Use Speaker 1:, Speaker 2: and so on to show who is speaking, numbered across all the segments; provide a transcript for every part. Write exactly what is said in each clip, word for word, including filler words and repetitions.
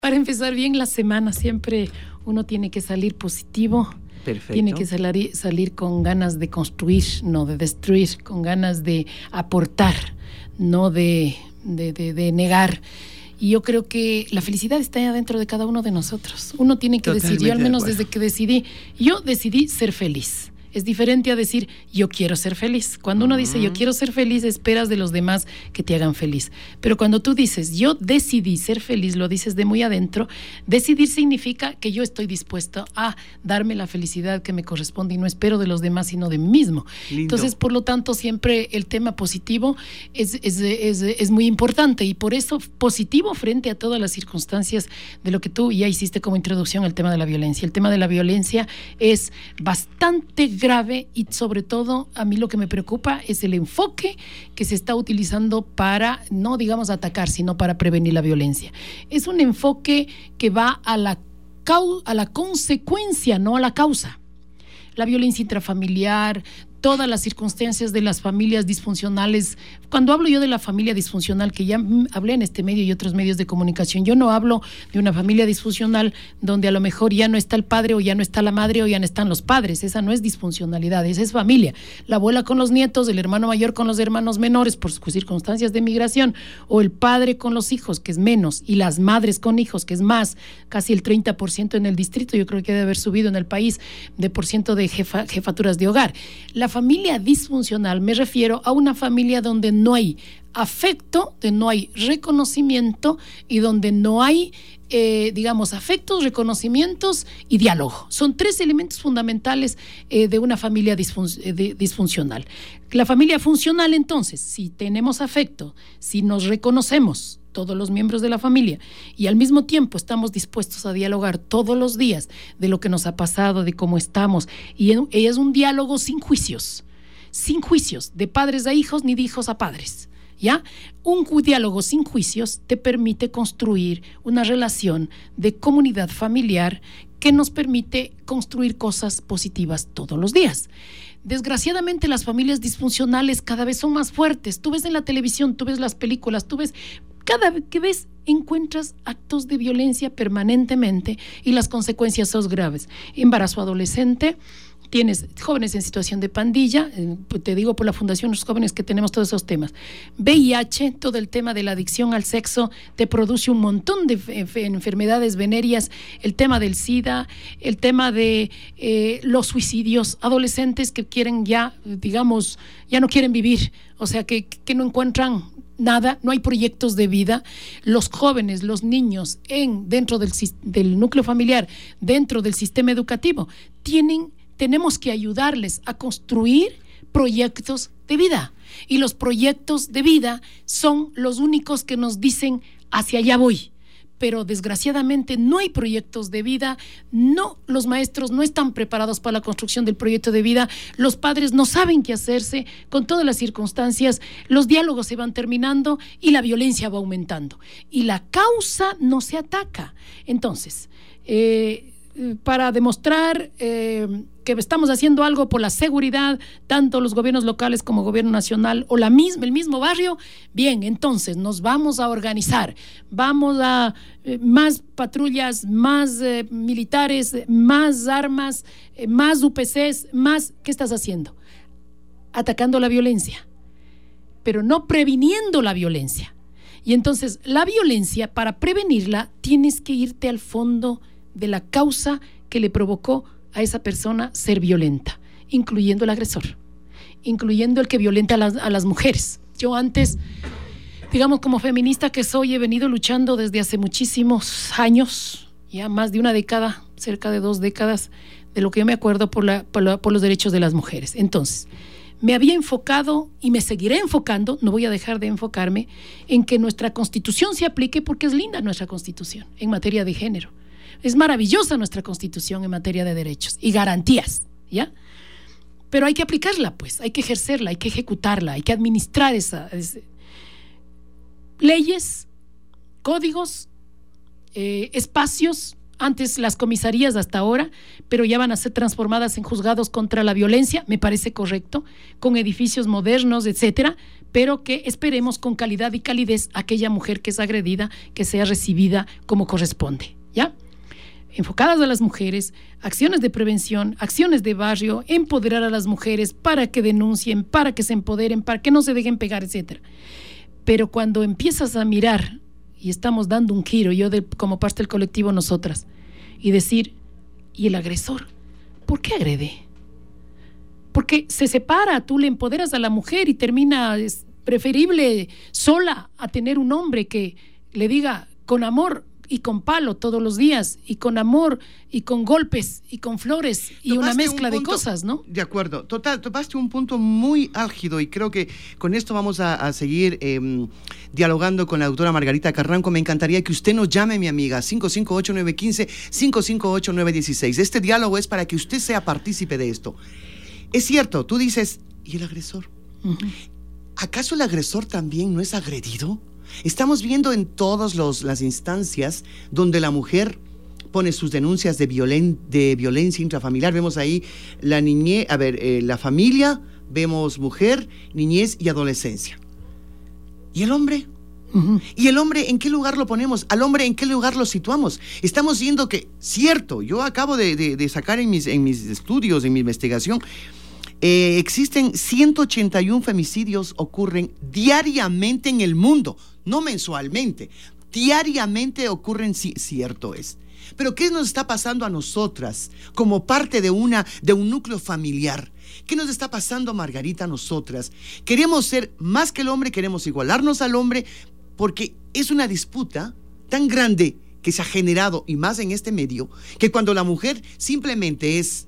Speaker 1: Para empezar bien la semana, siempre uno tiene que salir positivo.
Speaker 2: Perfecto.
Speaker 1: Tiene que salir, salir con ganas de construir, no de destruir, con ganas de aportar, no de, de, de, de negar. Y yo creo que la felicidad está ya dentro de cada uno de nosotros. Uno tiene que
Speaker 2: Totalmente
Speaker 1: decidir, yo al menos
Speaker 2: de
Speaker 1: desde que decidí, yo decidí ser feliz. Es diferente a decir, yo quiero ser feliz. Cuando uno uh-huh. dice, yo quiero ser feliz, esperas de los demás que te hagan feliz. Pero cuando tú dices, yo decidí ser feliz, lo dices de muy adentro. Decidir significa que yo estoy dispuesto a darme la felicidad que me corresponde y no espero de los demás, sino de mí mismo.
Speaker 2: Lindo.
Speaker 1: Entonces, por lo tanto, siempre el tema positivo es, es, es, es muy importante. Y por eso, positivo frente a todas las circunstancias de lo que tú ya hiciste como introducción al tema de la violencia. El tema de la violencia es bastante grave y sobre todo a mí lo que me preocupa es el enfoque que se está utilizando para, no digamos atacar, sino para prevenir la violencia. Es un enfoque que va a la, cau- a la consecuencia, no a la causa. La violencia intrafamiliar, todas las circunstancias de las familias disfuncionales. Cuando hablo yo de la familia disfuncional, que ya hablé en este medio y otros medios de comunicación, yo no hablo de una familia disfuncional donde a lo mejor ya no está el padre o ya no está la madre o ya no están los padres. Esa no es disfuncionalidad, esa es familia. La abuela con los nietos, el hermano mayor con los hermanos menores por circunstancias de migración, o el padre con los hijos, que es menos, y las madres con hijos, que es más, casi el treinta por ciento en el distrito. Yo creo que debe haber subido en el país de por ciento de jefa, jefaturas de hogar. La familia disfuncional, me refiero a una familia donde no hay afecto, donde no hay reconocimiento y donde no hay, eh, digamos, afectos, reconocimientos y diálogo. Son tres elementos fundamentales eh, de una familia disfun- de, disfuncional. La familia funcional, entonces, si tenemos afecto, si nos reconocemos, todos los miembros de la familia, y al mismo tiempo estamos dispuestos a dialogar todos los días de lo que nos ha pasado, de cómo estamos, y es un diálogo sin juicios, sin juicios, de padres a hijos ni de hijos a padres, ¿ya? Un diálogo sin juicios te permite construir una relación de comunidad familiar que nos permite construir cosas positivas todos los días. Desgraciadamente las familias disfuncionales cada vez son más fuertes. Tú ves en la televisión, tú ves las películas, tú ves... Cada vez que ves, encuentras actos de violencia permanentemente y las consecuencias son graves. Embarazo adolescente, tienes jóvenes en situación de pandilla, eh, te digo por la Fundación Los Jóvenes que tenemos todos esos temas. V I H, todo el tema de la adicción al sexo, te produce un montón de f- enfermedades venéreas, el tema del SIDA, el tema de eh, los suicidios, adolescentes que quieren ya, digamos, ya no quieren vivir, o sea, que, que no encuentran nada, no hay proyectos de vida. Los jóvenes, los niños en, dentro del, del núcleo familiar, dentro del sistema educativo, tienen, tenemos que ayudarles a construir proyectos de vida. Y los proyectos de vida son los únicos que nos dicen hacia allá voy. Pero desgraciadamente no hay proyectos de vida, no, los maestros no están preparados para la construcción del proyecto de vida, los padres no saben qué hacerse con todas las circunstancias, los diálogos se van terminando y la violencia va aumentando. Y la causa no se ataca. Entonces, eh, para demostrar eh, que estamos haciendo algo por la seguridad, tanto los gobiernos locales como gobierno nacional o la misma, el mismo barrio, bien, entonces nos vamos a organizar, vamos a eh, más patrullas, más eh, militares, más armas, eh, más U P Cs, más, ¿qué estás haciendo? Atacando la violencia, pero no previniendo la violencia. Y entonces la violencia, para prevenirla, tienes que irte al fondo de la causa que le provocó a esa persona ser violenta, incluyendo el agresor, incluyendo el que violenta a las, a las mujeres. Yo antes, digamos, como feminista que soy, he venido luchando desde hace muchísimos años, ya más de una década, cerca de dos décadas, de lo que yo me acuerdo por, la, por, la, por los derechos de las mujeres. Entonces, me había enfocado y me seguiré enfocando, no voy a dejar de enfocarme, en que nuestra Constitución se aplique, porque es linda nuestra Constitución en materia de género. Es maravillosa nuestra Constitución en materia de derechos y garantías, ¿ya? Pero hay que aplicarla, pues, hay que ejercerla, hay que ejecutarla, hay que administrar esa, esa leyes, códigos, eh, espacios, antes las comisarías hasta ahora, pero ya van a ser transformadas en juzgados contra la violencia, me parece correcto, con edificios modernos, etcétera, pero que esperemos con calidad y calidez aquella mujer que es agredida, que sea recibida como corresponde, ¿ya? Enfocadas a las mujeres, acciones de prevención, acciones de barrio, empoderar a las mujeres para que denuncien, para que se empoderen, para que no se dejen pegar, etcétera. Pero cuando empiezas a mirar, y estamos dando un giro, yo de, como parte del colectivo Nosotras, y decir, ¿y el agresor? ¿Por qué agrede? Porque se separa, tú le empoderas a la mujer y termina, es preferible sola a tener un hombre que le diga con amor y con palo todos los días, y con amor, y con golpes, y con flores, y una mezcla un punto, de cosas, ¿no?
Speaker 2: De acuerdo. Total, topaste un punto muy álgido, y creo que con esto vamos a, a seguir eh, dialogando con la doctora Margarita Carranco. Me encantaría que usted nos llame, mi amiga, cinco cinco ocho, nueve uno cinco, cinco cinco ocho, nueve uno seis. Este diálogo es para que usted sea partícipe de esto. Es cierto, tú dices, ¿y el agresor? Uh-huh. ¿Acaso el agresor también no es agredido? Estamos viendo en todas los, las instancias donde la mujer pone sus denuncias de, violen, de violencia intrafamiliar. Vemos ahí la niñez, a ver, eh, la familia, vemos mujer, niñez y adolescencia. ¿Y el hombre? Uh-huh. ¿Y el hombre en qué lugar lo ponemos? ¿Al hombre en qué lugar lo situamos? Estamos viendo que, cierto, yo acabo de, de, de sacar en mis, en mis estudios, en mi investigación, Eh, existen ciento ochenta y uno femicidios ocurren diariamente en el mundo, no mensualmente, diariamente ocurren, sí, cierto es. Pero ¿qué nos está pasando a nosotras como parte de, una, de un núcleo familiar? ¿Qué nos está pasando, Margarita, a nosotras? Queremos ser más que el hombre, queremos igualarnos al hombre, porque es una disputa tan grande que se ha generado, y más en este medio, que cuando la mujer simplemente es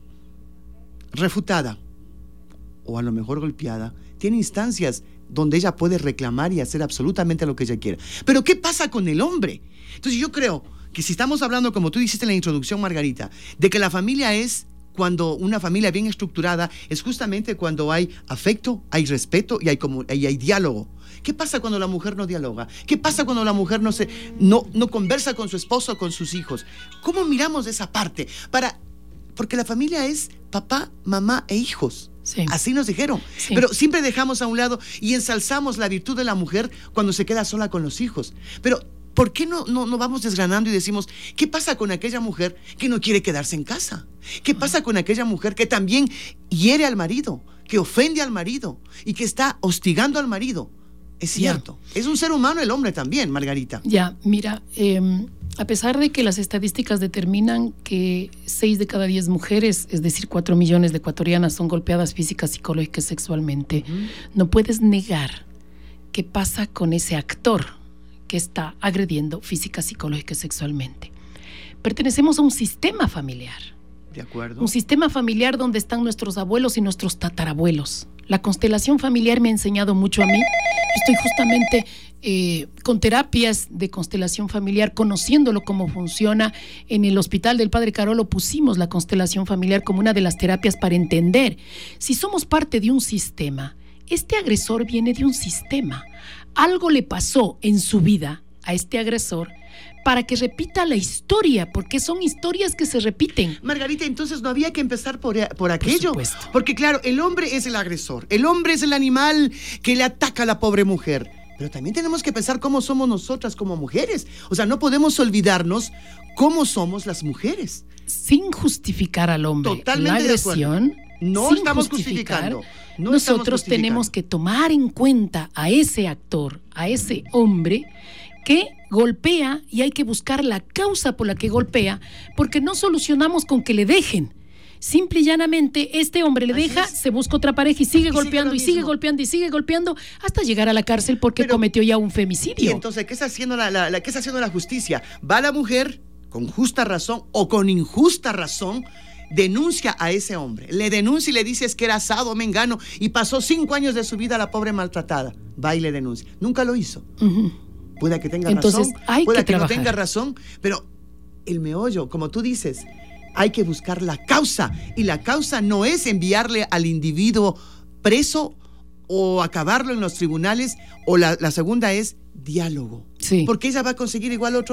Speaker 2: refutada, o a lo mejor golpeada, tiene instancias donde ella puede reclamar y hacer absolutamente lo que ella quiera. Pero ¿qué pasa con el hombre? Entonces yo creo que si estamos hablando, como tú dijiste en la introducción, Margarita, de que la familia es, cuando una familia bien estructurada, es justamente cuando hay afecto, hay respeto y hay, como, y hay diálogo. ¿Qué pasa cuando la mujer no dialoga? ¿Qué pasa cuando la mujer no, se, no, no conversa con su esposo o con sus hijos? ¿Cómo miramos esa parte? Para, porque la familia es papá, mamá e hijos. Sí. Así nos dijeron, sí. Pero siempre dejamos a un lado y ensalzamos la virtud de la mujer cuando se queda sola con los hijos. Pero ¿por qué no, no, no vamos desgranando y decimos, ¿qué pasa con aquella mujer que no quiere quedarse en casa? ¿Qué pasa con aquella mujer que también hiere al marido, que ofende al marido y que está hostigando al marido? Es cierto, ya. Es un ser humano el hombre también, Margarita.
Speaker 1: Ya, mira, eh, a pesar de que las estadísticas determinan que seis de cada diez mujeres, es decir, cuatro millones de ecuatorianas son golpeadas física, psicológica y sexualmente, uh-huh. No puedes negar qué pasa con ese actor que está agrediendo física, psicológica y sexualmente. Pertenecemos a un sistema familiar.
Speaker 2: De acuerdo.
Speaker 1: Un sistema familiar donde están nuestros abuelos y nuestros tatarabuelos. La constelación familiar me ha enseñado mucho a mí. Estoy justamente eh, con terapias de constelación familiar, conociéndolo cómo funciona. En el Hospital del Padre Carolo pusimos la constelación familiar como una de las terapias para entender si somos parte de un sistema. Este agresor viene de un sistema. Algo le pasó en su vida a este agresor para que repita la historia, porque son historias que se repiten.
Speaker 2: Margarita, entonces no había que empezar por, por aquello.
Speaker 1: Por supuesto.
Speaker 2: Porque claro, el hombre es el agresor, el hombre es el animal que le ataca a la pobre mujer. Pero también tenemos que pensar cómo somos nosotras como mujeres. O sea, no podemos olvidarnos cómo somos las mujeres.
Speaker 1: Sin justificar al hombre.
Speaker 2: Totalmente
Speaker 1: la agresión.
Speaker 2: No estamos justificando. No
Speaker 1: nosotros
Speaker 2: estamos justificando.
Speaker 1: Tenemos que tomar en cuenta a ese actor, a ese hombre que golpea, y hay que buscar la causa por la que golpea, porque no solucionamos con que le dejen. Simple y llanamente, este hombre le Así deja, es. se busca otra pareja y sigue y golpeando sigue y sigue golpeando y sigue golpeando hasta llegar a la cárcel porque Pero, cometió ya un femicidio.
Speaker 2: Y entonces, ¿qué está haciendo la, la, la, ¿qué está haciendo la justicia? Va la mujer, con justa razón o con injusta razón, denuncia a ese hombre. Le denuncia y le dice es que era asado, mengano, y pasó cinco años de su vida la pobre maltratada. Va y le denuncia. Nunca lo hizo. Uh-huh. Puede que tenga
Speaker 1: Entonces,
Speaker 2: razón,
Speaker 1: hay
Speaker 2: puede
Speaker 1: que,
Speaker 2: que no
Speaker 1: trabajar.
Speaker 2: tenga razón, pero el meollo, como tú dices, hay que buscar la causa, y la causa no es enviarle al individuo preso o acabarlo en los tribunales, o la, la segunda es diálogo,
Speaker 1: sí.
Speaker 2: Porque ella va a conseguir igual otro hombre.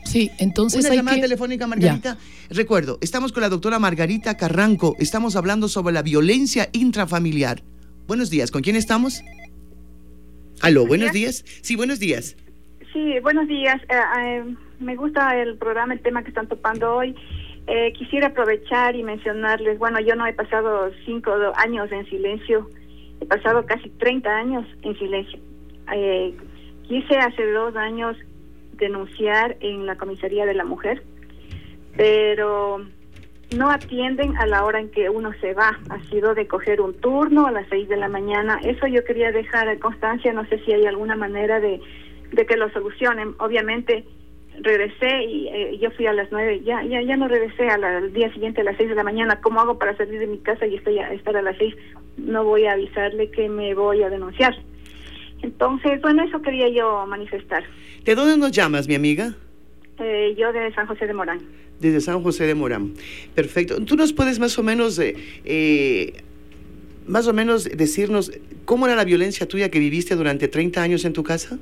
Speaker 1: Sí, entonces
Speaker 2: Una
Speaker 1: hay
Speaker 2: llamada
Speaker 1: que...
Speaker 2: telefónica, Margarita. Ya. Recuerdo, estamos con la doctora Margarita Carranco. Estamos hablando sobre la violencia intrafamiliar. Buenos días, ¿con quién estamos? Aló, buenos días. Sí, buenos días.
Speaker 3: Sí, buenos días. Eh, eh, me gusta el programa, el tema que están topando hoy. Eh, quisiera aprovechar y mencionarles, bueno, yo no he pasado cinco años en silencio, he pasado casi treinta años en silencio. Eh, quise hace dos años denunciar en la comisaría de la mujer, pero no atienden a la hora en que uno se va. Ha sido de coger un turno a las seis de la mañana. Eso yo quería dejar constancia, no sé si hay alguna manera de, de que lo solucionen. Obviamente regresé y eh, yo fui a las nueve, ya ya ya no regresé a la, al día siguiente a las seis de la mañana. ¿Cómo hago para salir de mi casa y estoy a, estar a las seis? No voy a avisarle que me voy a denunciar. Entonces, bueno, eso quería yo manifestar.
Speaker 2: ¿De dónde nos llamas, mi amiga?
Speaker 3: Eh, yo de San José de Morán.
Speaker 2: Desde San José de Morán. Perfecto. ¿Tú nos puedes más o menos, eh, eh, más o menos decirnos cómo era la violencia tuya que viviste durante treinta años en tu casa?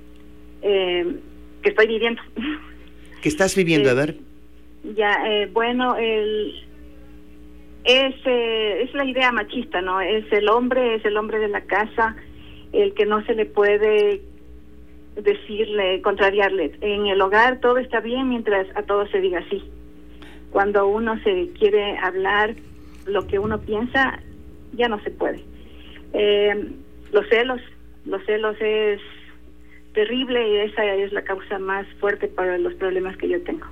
Speaker 3: Eh, que estoy viviendo.
Speaker 2: ¿Qué estás viviendo?
Speaker 3: Eh,
Speaker 2: a ver.
Speaker 3: Ya, eh, bueno, el, es, eh, es la idea machista, ¿no? Es el hombre, es el hombre de la casa, el que no se le puede decirle, contrariarle. En el hogar todo está bien mientras a todos se diga sí. Cuando uno se quiere hablar lo que uno piensa, ya no se puede. Eh, los celos, los celos es terrible y esa es la causa más fuerte para los problemas que yo tengo.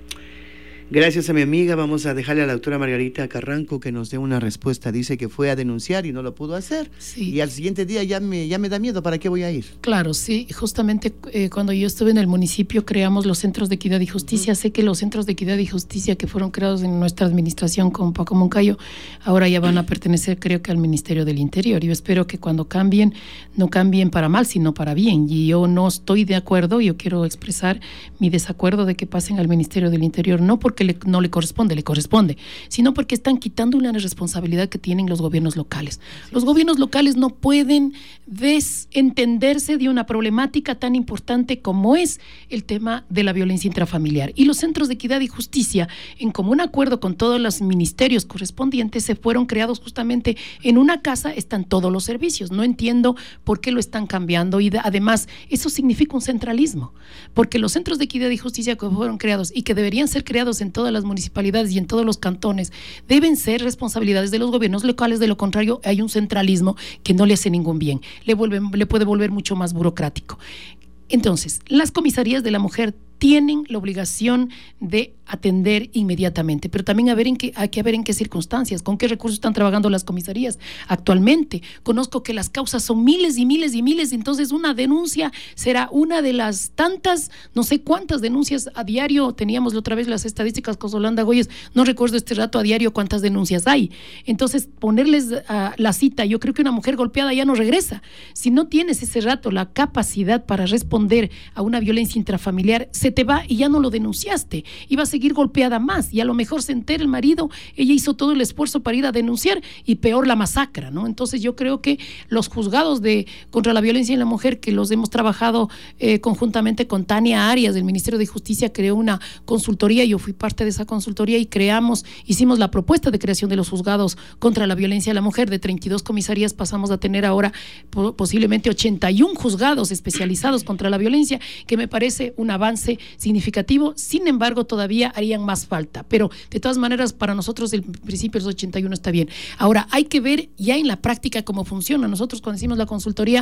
Speaker 2: Gracias a mi amiga. Vamos a dejarle a la doctora Margarita Carranco que nos dé una respuesta. Dice que fue a denunciar y no lo pudo hacer.
Speaker 1: Sí.
Speaker 2: Y al siguiente día ya me, ya me da miedo. ¿Para qué voy a ir?
Speaker 1: Claro, sí. Justamente eh, cuando yo estuve en el municipio creamos los centros de equidad y justicia. Uh-huh. Sé que los centros de equidad y justicia que fueron creados en nuestra administración con Paco Moncayo ahora ya van a pertenecer, creo que, al Ministerio del Interior. Yo espero que cuando cambien, no cambien para mal, sino para bien. Y yo no estoy de acuerdo, yo quiero expresar mi desacuerdo de que pasen al Ministerio del Interior, no porque Le, no le corresponde, le corresponde, sino porque están quitando una responsabilidad que tienen los gobiernos locales. Los gobiernos locales no pueden desentenderse de una problemática tan importante como es el tema de la violencia intrafamiliar. Y los centros de equidad y justicia, en común acuerdo con todos los ministerios correspondientes, se fueron creados justamente en una casa, están todos los servicios. No entiendo por qué lo están cambiando y de, además eso significa un centralismo, porque los centros de equidad y justicia que fueron creados y que deberían ser creados en todas las municipalidades y en todos los cantones deben ser responsabilidades de los gobiernos locales. De lo contrario, hay un centralismo que no le hace ningún bien, le, vuelve, le puede volver mucho más burocrático. Entonces, las comisarías de la mujer tienen la obligación de atender inmediatamente, pero también a ver en qué, hay que ver en qué circunstancias, con qué recursos están trabajando las comisarías actualmente. Conozco que las causas son miles y miles y miles, entonces una denuncia será una de las tantas, no sé cuántas denuncias a diario. Teníamos la otra vez las estadísticas con Solanda Goyes, no recuerdo este rato a diario cuántas denuncias hay. Entonces, ponerles uh, la cita, yo creo que una mujer golpeada ya no regresa. Si no tienes ese rato la capacidad para responder a una violencia intrafamiliar, se te va y ya no lo denunciaste y va a seguir golpeada más, y a lo mejor se entera el marido, ella hizo todo el esfuerzo para ir a denunciar y peor la masacra, ¿no? Entonces yo creo que los juzgados de contra la violencia en la mujer, que los hemos trabajado eh, conjuntamente con Tania Arias del Ministerio de Justicia, creó una consultoría, yo fui parte de esa consultoría y creamos, hicimos la propuesta de creación de los juzgados contra la violencia en la mujer. De treinta y dos comisarías pasamos a tener ahora po- posiblemente ochenta y uno juzgados especializados contra la violencia, que me parece un avance significativo. Sin embargo, todavía harían más falta, pero de todas maneras para nosotros el principio de los ochenta y uno está bien. Ahora hay que ver ya en la práctica cómo funciona. Nosotros cuando hicimos la consultoría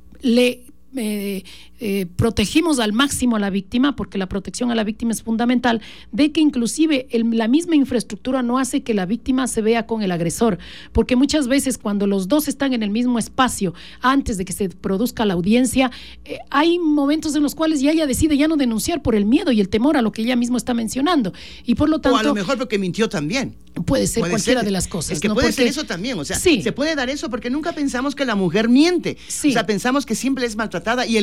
Speaker 1: le Eh, eh, protegimos al máximo a la víctima, porque la protección a la víctima es fundamental, de que inclusive el, la misma infraestructura no hace que la víctima se vea con el agresor, porque muchas veces cuando los dos están en el mismo espacio antes de que se produzca la audiencia, eh, hay momentos en los cuales ya ella decide ya no denunciar por el miedo y el temor a lo que ella misma está mencionando, y por lo tanto...
Speaker 2: O a lo mejor porque mintió también.
Speaker 1: Puede ser
Speaker 2: puede
Speaker 1: cualquiera
Speaker 2: ser,
Speaker 1: de las cosas.
Speaker 2: Es que
Speaker 1: ¿no?
Speaker 2: puede
Speaker 1: porque,
Speaker 2: ser eso también, o sea,
Speaker 1: sí.
Speaker 2: se puede dar eso porque nunca pensamos que la mujer miente.
Speaker 1: Sí.
Speaker 2: O sea, pensamos que siempre es maltratada y el hombre es el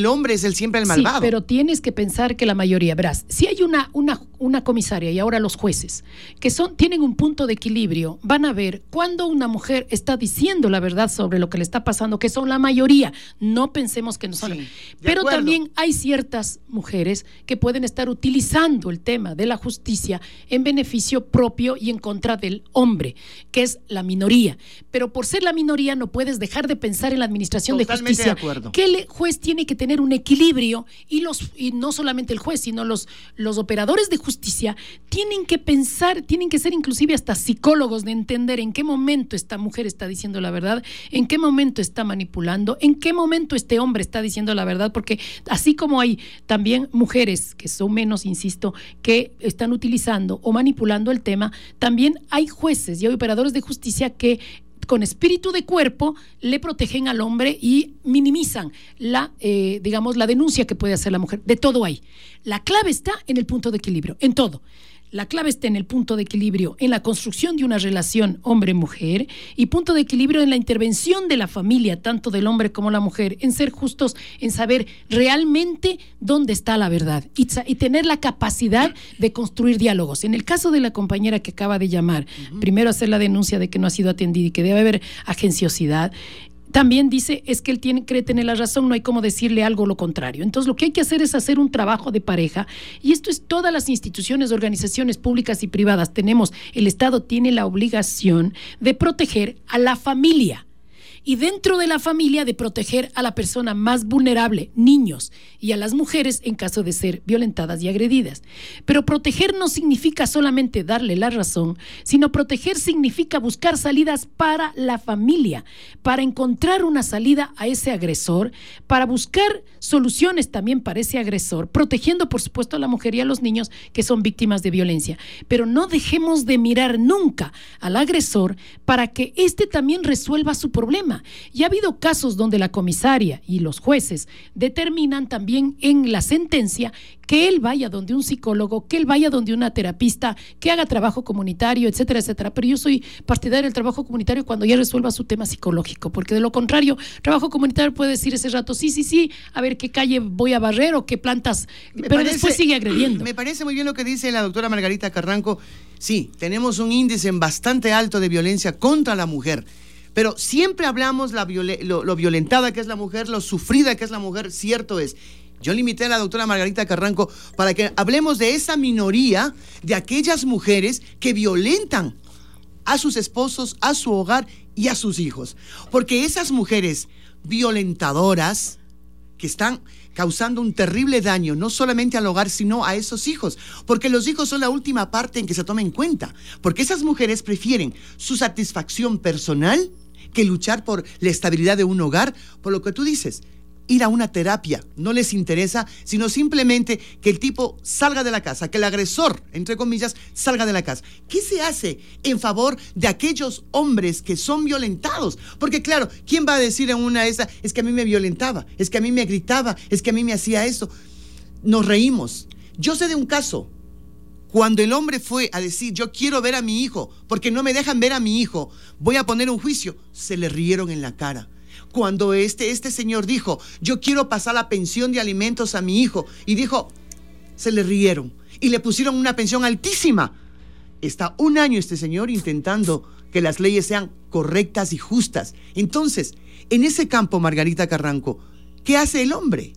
Speaker 2: el siempre el malvado.
Speaker 1: Sí, pero tienes que pensar que la mayoría, verás, si hay una, una, una comisaria y ahora los jueces, que son, tienen un punto de equilibrio, van a ver cuando una mujer está diciendo la verdad sobre lo que le está pasando, que son la mayoría, no pensemos que no son. Sí, pero acuerdo. También hay ciertas mujeres que pueden estar utilizando el tema de la justicia en beneficio propio y en contra del hombre, que es la minoría. Pero por ser la minoría no puedes dejar de pensar en la administración Totalmente de justicia, de acuerdo. Que el juez tiene que tener un equilibrio y los y no solamente el juez, sino los, los operadores de justicia tienen que pensar, tienen que ser inclusive hasta psicólogos de entender en qué momento esta mujer está diciendo la verdad, en qué momento está manipulando, en qué momento este hombre está diciendo la verdad, porque así como hay también mujeres que son menos, insisto, que están utilizando o manipulando el tema, también hay jueces y hay operadores de justicia que con espíritu de cuerpo le protegen al hombre y minimizan la, eh, digamos, la denuncia que puede hacer la mujer. De todo hay. La clave está en el punto de equilibrio, en todo. La clave está en el punto de equilibrio, en la construcción de una relación hombre-mujer y punto de equilibrio en la intervención de la familia, tanto del hombre como la mujer, en ser justos, en saber realmente dónde está la verdad y, y tener la capacidad de construir diálogos. En el caso de la compañera que acaba de llamar, uh-huh. primero hacer la denuncia de que no ha sido atendida y que debe haber agenciosidad. También dice, es que él tiene, cree tener la razón, no hay como decirle algo lo contrario. Entonces lo que hay que hacer es hacer un trabajo de pareja y esto es todas las instituciones, organizaciones públicas y privadas. Tenemos, el Estado tiene la obligación de proteger a la familia y dentro de la familia de proteger a la persona más vulnerable, niños, y a las mujeres en caso de ser violentadas y agredidas. Pero proteger no significa solamente darle la razón, sino proteger significa buscar salidas para la familia, para encontrar una salida a ese agresor, para buscar soluciones también para ese agresor, protegiendo por supuesto a la mujer y a los niños que son víctimas de violencia. Pero no dejemos de mirar nunca al agresor para que éste también resuelva su problema. Y ha habido casos donde la comisaria y los jueces determinan también en la sentencia que él vaya donde un psicólogo, que él vaya donde una terapista, que haga trabajo comunitario, etcétera, etcétera. Pero yo soy partidaria del trabajo comunitario cuando ya resuelva su tema psicológico, porque de lo contrario, trabajo comunitario puede decir ese rato, sí, sí, sí, a ver qué calle voy a barrer o qué plantas, me pero parece, después sigue agrediendo.
Speaker 2: Me parece muy bien lo que dice la doctora Margarita Carranco. Sí, tenemos un índice bastante alto de violencia contra la mujer. Pero siempre hablamos la viol- lo, lo violentada que es la mujer, lo sufrida que es la mujer, cierto es. Yo le invité a la doctora Margarita Carranco para que hablemos de esa minoría de aquellas mujeres que violentan a sus esposos, a su hogar y a sus hijos. Porque esas mujeres violentadoras que están causando un terrible daño, no solamente al hogar, sino a esos hijos, porque los hijos son la última parte en que se toma en cuenta, porque esas mujeres prefieren su satisfacción personal que luchar por la estabilidad de un hogar, por lo que tú dices, ir a una terapia, no les interesa, sino simplemente que el tipo salga de la casa, que el agresor, entre comillas, salga de la casa. ¿Qué se hace en favor de aquellos hombres que son violentados? Porque claro, ¿quién va a decir en una de esas, es que a mí me violentaba, es que a mí me gritaba, es que a mí me hacía eso? Nos reímos. Yo sé de un caso, cuando el hombre fue a decir, yo quiero ver a mi hijo, porque no me dejan ver a mi hijo, voy a poner un juicio, se le rieron en la cara. Cuando este, este señor dijo, yo quiero pasar la pensión de alimentos a mi hijo, y dijo, se le rieron y le pusieron una pensión altísima. Está un año este señor intentando que las leyes sean correctas y justas. Entonces, en ese campo, Margarita Carranco, ¿qué hace el hombre?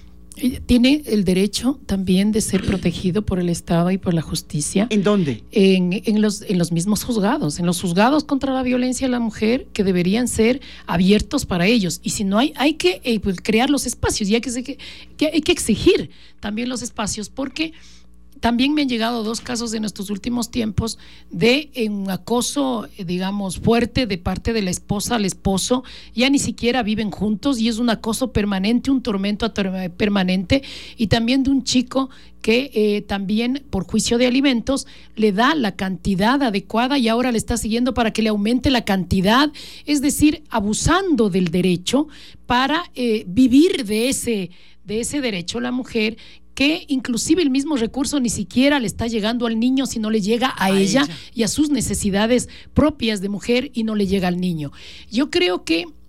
Speaker 1: Tiene el derecho también de ser protegido por el Estado y por la justicia.
Speaker 2: ¿En dónde?
Speaker 1: En, en, los, en los mismos juzgados, en los juzgados contra la violencia a la mujer, que deberían ser abiertos para ellos. Y si no hay, hay que eh, pues, crear los espacios y hay que, que, hay que exigir también los espacios, porque también me han llegado dos casos en estos últimos tiempos de un acoso, digamos, fuerte de parte de la esposa al esposo. Ya ni siquiera viven juntos y es un acoso permanente, un tormento permanente. Y también de un chico que eh, también por juicio de alimentos le da la cantidad adecuada y ahora le está siguiendo para que le aumente la cantidad, es decir, abusando del derecho para eh, vivir de ese, de ese derecho la mujer, que inclusive el mismo recurso ni siquiera le está llegando al niño, sino le llega a, a ella, ella y a sus necesidades propias de mujer y no le llega al niño. Yo creo que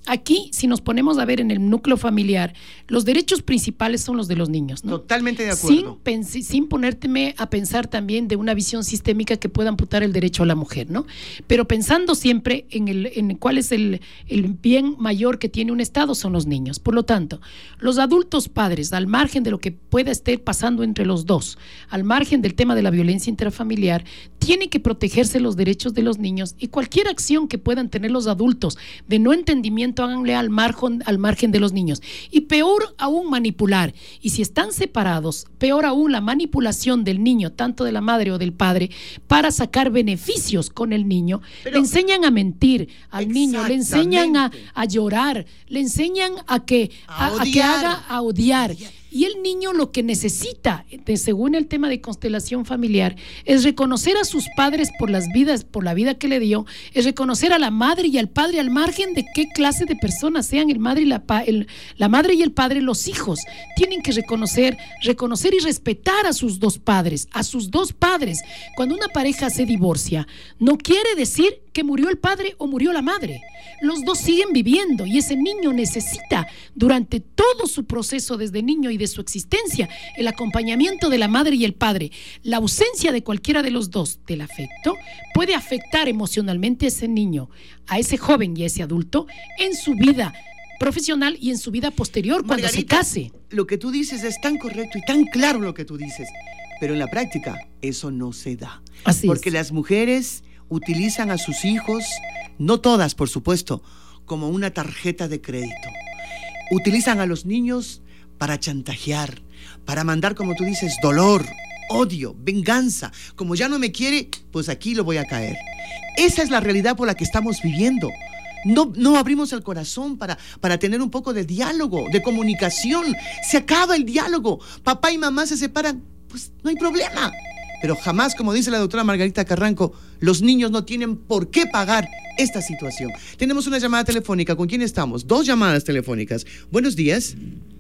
Speaker 1: Aquí, si nos ponemos a ver en el núcleo familiar, los derechos principales son los de los niños, ¿no?
Speaker 2: Totalmente de acuerdo.
Speaker 1: Sin, sin ponérteme a pensar también de una visión sistémica que pueda amputar el derecho a la mujer, ¿no? Pero pensando siempre en, el, en cuál es el, el bien mayor que tiene un Estado, son los niños. Por lo tanto, los adultos padres, al margen de lo que pueda estar pasando entre los dos, al margen del tema de la violencia intrafamiliar, tienen que protegerse los derechos de los niños, y cualquier acción que puedan tener los adultos de no entendimiento, háganle al margen, al margen de los niños. Y peor aún, manipular. Y si están separados, peor aún, la manipulación del niño, tanto de la madre o del padre, para sacar beneficios con el niño. Pero, le enseñan a mentir al niño, le enseñan a, a llorar, le enseñan a que, a, a, a que haga, a odiar. Y el niño lo que necesita, de, según el tema de constelación familiar, es reconocer a sus padres por las vidas, por la vida que le dio, es reconocer a la madre y al padre, al margen de qué clase de personas sean el madre y la, el, la madre y el padre, los hijos tienen que reconocer, reconocer y respetar a sus dos padres, a sus dos padres. Cuando una pareja se divorcia, no quiere decir que murió el padre o murió la madre. Los dos siguen viviendo, y ese niño necesita durante todo su proceso desde niño y de su existencia el acompañamiento de la madre y el padre. La ausencia de cualquiera de los dos del afecto puede afectar emocionalmente a ese niño, a ese joven y a ese adulto en su vida profesional y en su vida posterior, cuando
Speaker 2: Margarita,
Speaker 1: se case.
Speaker 2: Lo que tú dices es tan correcto y tan claro lo que tú dices, pero en la práctica eso no se da.
Speaker 1: Así
Speaker 2: porque
Speaker 1: es.
Speaker 2: Las mujeres utilizan a sus hijos, no todas por supuesto, como una tarjeta de crédito. Utilizan a los niños para chantajear, para mandar, como tú dices, dolor, odio, venganza. Como ya no me quiere, pues aquí lo voy a caer. Esa es la realidad por la que estamos viviendo. No, no abrimos el corazón para, para tener un poco de diálogo, de comunicación. Se acaba el diálogo. Papá y mamá se separan, pues no hay problema. Pero jamás, como dice la doctora Margarita Carranco, los niños no tienen por qué pagar esta situación. Tenemos una llamada telefónica. ¿Con quién estamos? Dos llamadas telefónicas. Buenos días.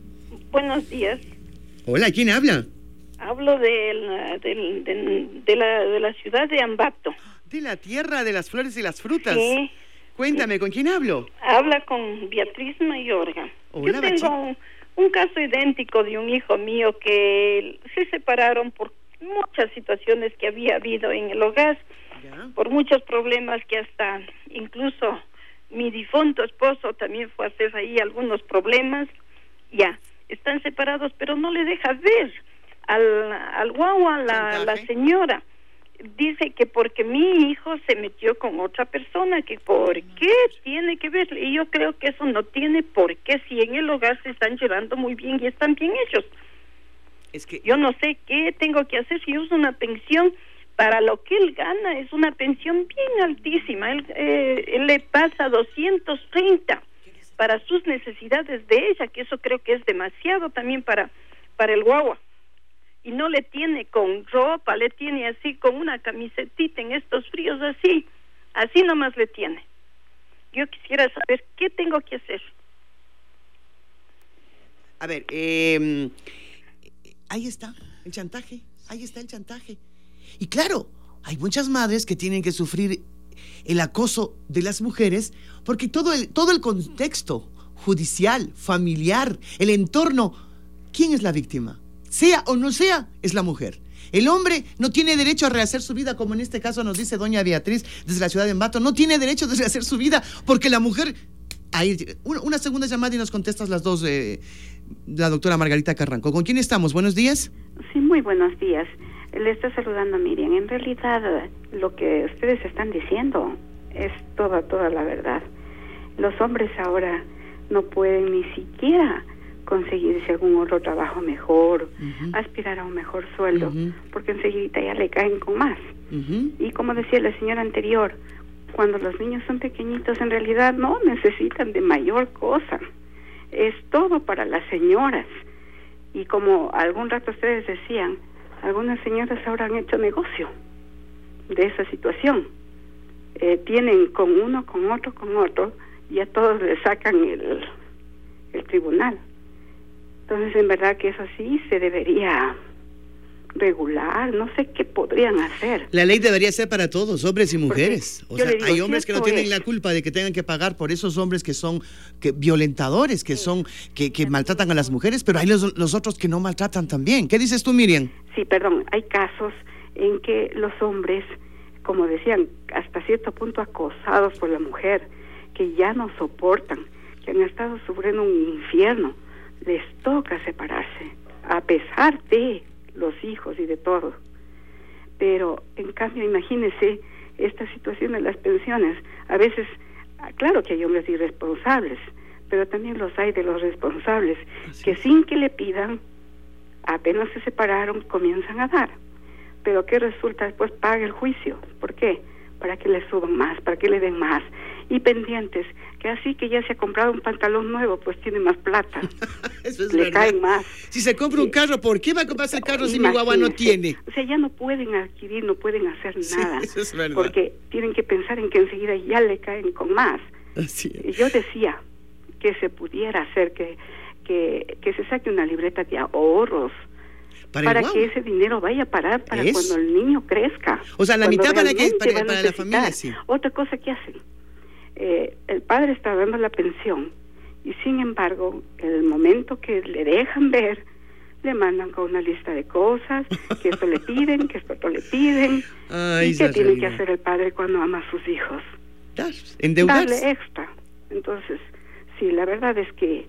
Speaker 4: Buenos días.
Speaker 2: Hola, ¿quién habla?
Speaker 4: Hablo de la, de, de, de la, de la ciudad de Ambato.
Speaker 2: De la tierra de las flores y las frutas.
Speaker 4: Sí.
Speaker 2: Cuéntame, ¿con quién hablo?
Speaker 4: Habla con Beatriz Mayorga.
Speaker 2: Hola,
Speaker 4: Yo tengo un, un caso idéntico de un hijo mío que se separaron por muchas situaciones que había habido en el hogar, ¿ya? Por muchos problemas que hasta incluso mi difunto esposo también fue a hacer ahí algunos problemas. Ya, están separados, pero no le deja ver al, al guagua, la, la señora. Dice que porque mi hijo se metió con otra persona, que por qué tiene que ver. Y yo creo que eso no tiene por qué, si en el hogar se están llevando muy bien y están bien ellos.
Speaker 2: Es que
Speaker 4: yo no sé qué tengo que hacer si uso una pensión. Para lo que él gana es una pensión bien altísima. Él, eh, él le pasa doscientos treinta para sus necesidades de ella, que eso creo que es demasiado también para, para el guagua. Y no le tiene con ropa, le tiene así con una camisetita en estos fríos, así, así nomás le tiene. Yo quisiera saber qué tengo que hacer.
Speaker 2: A ver, eh, ahí está el chantaje, ahí está el chantaje. Y claro, hay muchas madres que tienen que sufrir el acoso de las mujeres porque todo el, todo el contexto judicial, familiar, el entorno, ¿quién es la víctima? Sea o no sea, es la mujer. El hombre no tiene derecho a rehacer su vida, como en este caso nos dice doña Beatriz desde la ciudad de Ambato. No tiene derecho a rehacer su vida porque la mujer... Ahí, una, una segunda llamada y nos contestas las dos, eh, la doctora Margarita Carranco. ¿Con quién estamos? Buenos días.
Speaker 5: Sí, muy buenos días. Le está saludando Miriam. En realidad, lo que ustedes están diciendo es toda, toda la verdad. Los hombres ahora no pueden ni siquiera conseguirse algún otro trabajo mejor, uh-huh. aspirar a un mejor sueldo, uh-huh. porque enseguida ya le caen con más. Uh-huh. Y como decía la señora anterior, cuando los niños son pequeñitos, en realidad no necesitan de mayor cosa. Es todo para las señoras. Y como algún rato ustedes decían, algunas señoras ahora han hecho negocio de esa situación. Eh, tienen con uno, con otro, con otro, y a todos le sacan el, el tribunal. Entonces, en verdad que eso sí se debería regular, no sé qué podrían hacer.
Speaker 2: La ley debería ser para todos, hombres y mujeres.
Speaker 5: Porque
Speaker 2: o sea,
Speaker 5: digo,
Speaker 2: hay hombres que no tienen
Speaker 5: es,
Speaker 2: la culpa de que tengan que pagar por esos hombres que son que, violentadores, que son que, que maltratan a las mujeres, pero hay los, los otros que no maltratan también. ¿Qué dices tú, Miriam?
Speaker 5: Sí, perdón, hay casos en que los hombres, como decían, hasta cierto punto acosados por la mujer, que ya no soportan, que han estado sufriendo un infierno, les toca separarse, a pesar de los hijos y de todo. Pero en cambio, imagínese esta situación de las pensiones. A veces, claro que hay hombres irresponsables, pero también los hay de los responsables, así que sin que le pidan, apenas se separaron, comienzan a dar. Pero ¿qué resulta? Después paga el juicio. ¿Por qué? Para que le suban más, para que le den más. Y pendientes, que así que ya se ha comprado un pantalón nuevo, pues tiene más plata.
Speaker 2: Eso es
Speaker 5: le
Speaker 2: verdad.
Speaker 5: caen más.
Speaker 2: Si se compra sí. un carro, ¿por qué va a comprarse el carro si mi guagua no tiene?
Speaker 5: O sea, ya no pueden adquirir, no pueden hacer nada.
Speaker 2: Sí, eso es verdad.
Speaker 5: Porque tienen que pensar en que enseguida ya le caen con más.
Speaker 2: Así es.
Speaker 5: Yo decía que se pudiera hacer que, que, que se saque una libreta de ahorros, para, para que ese dinero vaya a parar para ¿Es? cuando el niño crezca.
Speaker 2: O sea, la mitad para que para, para la familia, sí.
Speaker 5: Otra cosa que hacen, eh, el padre está dando la pensión y sin embargo, el momento que le dejan ver, le mandan con una lista de cosas, que esto le piden, que esto otro le piden. Ay, ¿y qué tiene que hacer el padre cuando ama a sus hijos?
Speaker 2: Dar, endeudarse.
Speaker 5: Darle extra. Entonces, sí, la verdad es que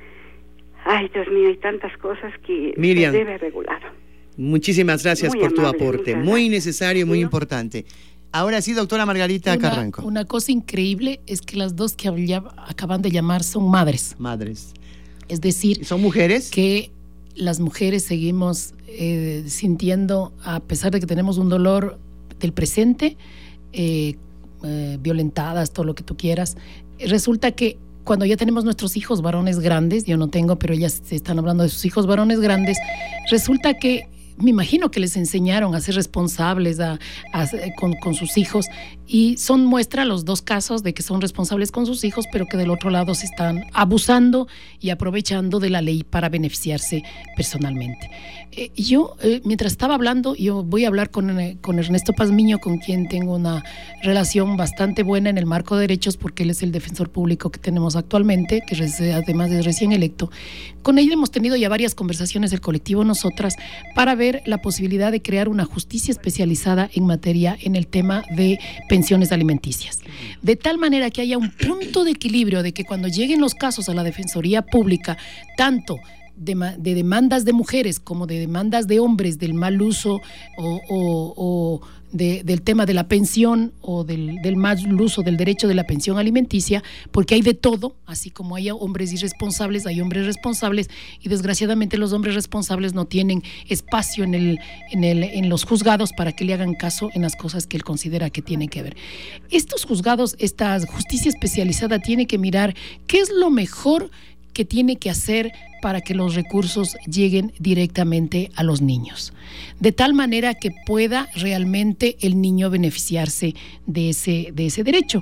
Speaker 5: ay, Dios mío, hay tantas cosas que
Speaker 2: Miriam,
Speaker 5: se debe regular.
Speaker 2: Muchísimas gracias muy por amable, tu aporte, muy necesario, muy ¿Sí? importante. Ahora sí, doctora Margarita
Speaker 1: una,
Speaker 2: Carranco.
Speaker 1: Una cosa increíble es que las dos que acaban de llamar son madres.
Speaker 2: Madres.
Speaker 1: Es decir,
Speaker 2: ¿son mujeres?
Speaker 1: Que las mujeres seguimos eh, sintiendo, a pesar de que tenemos un dolor del presente, eh, eh, violentadas, todo lo que tú quieras, resulta que cuando ya tenemos nuestros hijos varones grandes, yo no tengo, pero ellas se están hablando de sus hijos varones grandes, resulta que me imagino que les enseñaron a ser responsables a, a, con, con sus hijos, y son muestra los dos casos de que son responsables con sus hijos, pero que del otro lado se están abusando y aprovechando de la ley para beneficiarse personalmente. Eh, yo, eh, mientras estaba hablando, yo voy a hablar con, eh, con Ernesto Pazmiño, con quien tengo una relación bastante buena en el marco de derechos, porque él es el defensor público que tenemos actualmente, que es, además es recién electo. Con él hemos tenido ya varias conversaciones del colectivo Nosotras para ver la posibilidad de crear una justicia especializada en materia en el tema de pensiones alimenticias, de tal manera que haya un punto de equilibrio, de que cuando lleguen los casos a la Defensoría Pública, tanto de, de demandas de mujeres como de demandas de hombres del mal uso o, o, o de, del tema de la pensión o del, del mal uso del derecho de la pensión alimenticia, porque hay de todo, así como hay hombres irresponsables, hay hombres responsables, y desgraciadamente los hombres responsables no tienen espacio en, el, en, el, en los juzgados para que le hagan caso en las cosas que él considera que tienen que ver. Estos juzgados, esta justicia especializada tiene que mirar qué es lo mejor que tiene que hacer para que los recursos lleguen directamente a los niños, de tal manera que pueda realmente el niño beneficiarse de ese, de ese derecho.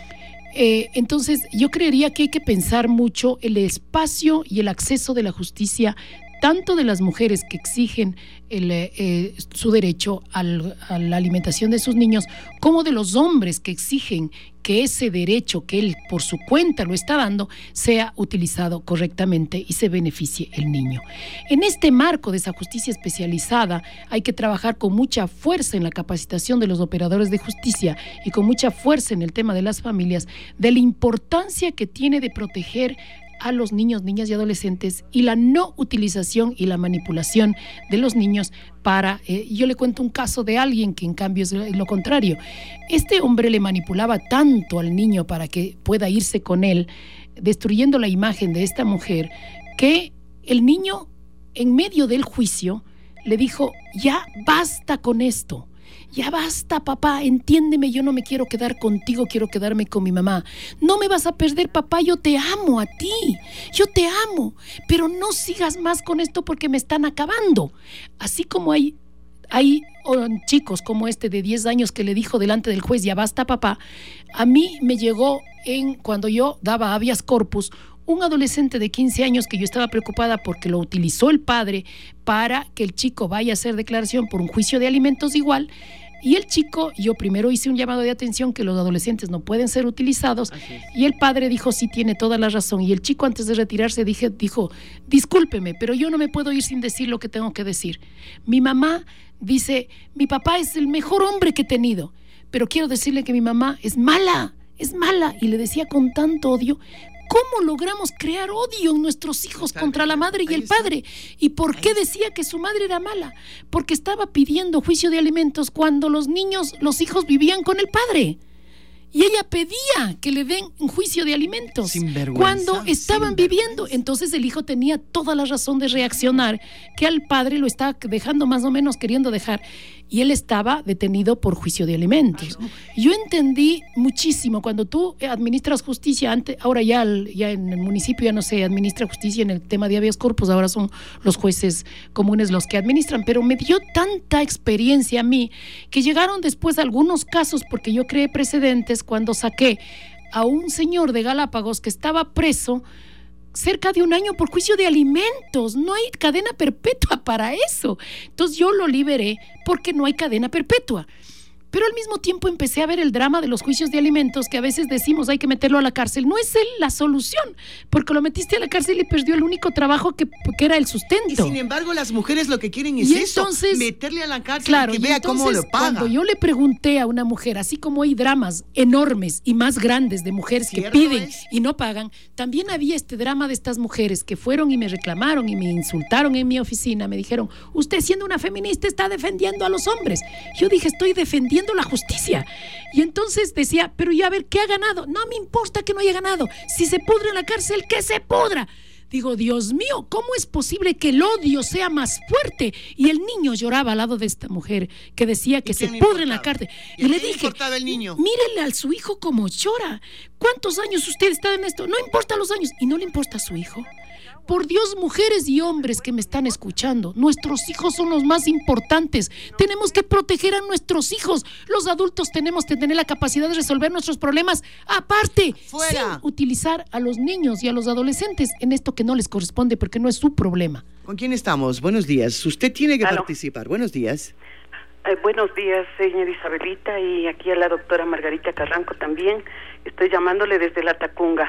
Speaker 1: Eh, entonces, yo creería que hay que pensar mucho el espacio y el acceso de la justicia, tanto de las mujeres que exigen el, eh, su derecho al, a la alimentación de sus niños, como de los hombres que exigen que ese derecho que él por su cuenta lo está dando sea utilizado correctamente y se beneficie el niño. En este marco de esa justicia especializada hay que trabajar con mucha fuerza en la capacitación de los operadores de justicia y con mucha fuerza en el tema de las familias, de la importancia que tiene de proteger a los niños, niñas y adolescentes, y la no utilización y la manipulación de los niños para... Eh, yo le cuento un caso de alguien que en cambio es lo contrario. Este hombre le manipulaba tanto al niño para que pueda irse con él, destruyendo la imagen de esta mujer, que el niño, en medio del juicio, le dijo: ya basta con esto. Ya basta, papá, entiéndeme, yo no me quiero quedar contigo, quiero quedarme con mi mamá. No me vas a perder, papá, yo te amo a ti, yo te amo, pero no sigas más con esto porque me están acabando. Así como hay, hay oh, chicos como este de diez años que le dijo delante del juez: ya basta, papá, a mí me llegó en, cuando yo daba habeas corpus, un adolescente de quince años que yo estaba preocupada porque lo utilizó el padre para que el chico vaya a hacer declaración por un juicio de alimentos igual. Y el chico, yo primero hice un llamado de atención que los adolescentes no pueden ser utilizados, y el padre dijo, sí, tiene toda la razón. Y el chico, antes de retirarse, dije, dijo, discúlpeme, pero yo no me puedo ir sin decir lo que tengo que decir. Mi mamá dice, mi papá es el mejor hombre que he tenido, pero quiero decirle que mi mamá es mala, es mala. Y le decía con tanto odio. ¿Cómo logramos crear odio en nuestros hijos contra la madre y el padre? ¿Y por qué decía que su madre era mala? Porque estaba pidiendo juicio de alimentos cuando los niños, los hijos vivían con el padre. Y ella pedía que le den un juicio de alimentos cuando estaban viviendo. Entonces el hijo tenía toda la razón de reaccionar, que al padre lo estaba dejando más o menos queriendo dejar. Y él estaba detenido por juicio de alimentos. Yo entendí muchísimo cuando tú administras justicia, antes, ahora ya, ya en el municipio ya no se administra justicia en el tema de habeas corpus, ahora son los jueces comunes los que administran, pero me dio tanta experiencia a mí que llegaron después algunos casos, porque yo creé precedentes cuando saqué a un señor de Galápagos que estaba preso cerca de un año por juicio de alimentos. No hay cadena perpetua para eso. Entonces yo lo liberé porque no hay cadena perpetua. Pero al mismo tiempo empecé a ver el drama de los juicios de alimentos, que a veces decimos hay que meterlo a la cárcel. No es él la solución, porque lo metiste a la cárcel y perdió el único trabajo que, que era el sustento.
Speaker 2: Y sin embargo las mujeres lo que quieren es
Speaker 1: y
Speaker 2: eso,
Speaker 1: entonces,
Speaker 2: meterle a la cárcel,
Speaker 1: claro,
Speaker 2: que
Speaker 1: y
Speaker 2: vea
Speaker 1: entonces,
Speaker 2: cómo lo paga.
Speaker 1: Cuando yo le pregunté a una mujer, así como hay dramas enormes y más grandes de mujeres que piden es? y no pagan, también había este drama de estas mujeres que fueron y me reclamaron y me insultaron en mi oficina. Me dijeron, usted siendo una feminista está defendiendo a los hombres. Yo dije, estoy defendiendo la justicia. Y entonces decía, pero ya a ver, ¿qué ha ganado? No me importa que no haya ganado. Si se pudre en la cárcel, que se pudra. Digo, Dios mío, ¿cómo es posible que el odio sea más fuerte? Y el niño lloraba al lado de esta mujer que decía que se pudre en la cárcel.
Speaker 2: Y,
Speaker 1: y le dije,
Speaker 2: el niño?
Speaker 1: mírele a su hijo como llora. ¿Cuántos años usted está en esto? No importa los años. ¿Y no le importa a su hijo? Por Dios, mujeres y hombres que me están escuchando, nuestros hijos son los más importantes. Tenemos que proteger a nuestros hijos. Los adultos tenemos que tener la capacidad de resolver nuestros problemas aparte,
Speaker 2: Fuera.
Speaker 1: sin utilizar a los niños y a los adolescentes en esto que no les corresponde, porque no es su problema.
Speaker 2: ¿Con quién estamos? Buenos días. Usted tiene que
Speaker 6: ¿Aló?
Speaker 2: participar. Buenos días.
Speaker 6: Eh, buenos días, señora Isabelita, y aquí a la doctora Margarita Carranco también. Estoy llamándole desde La Tacunga.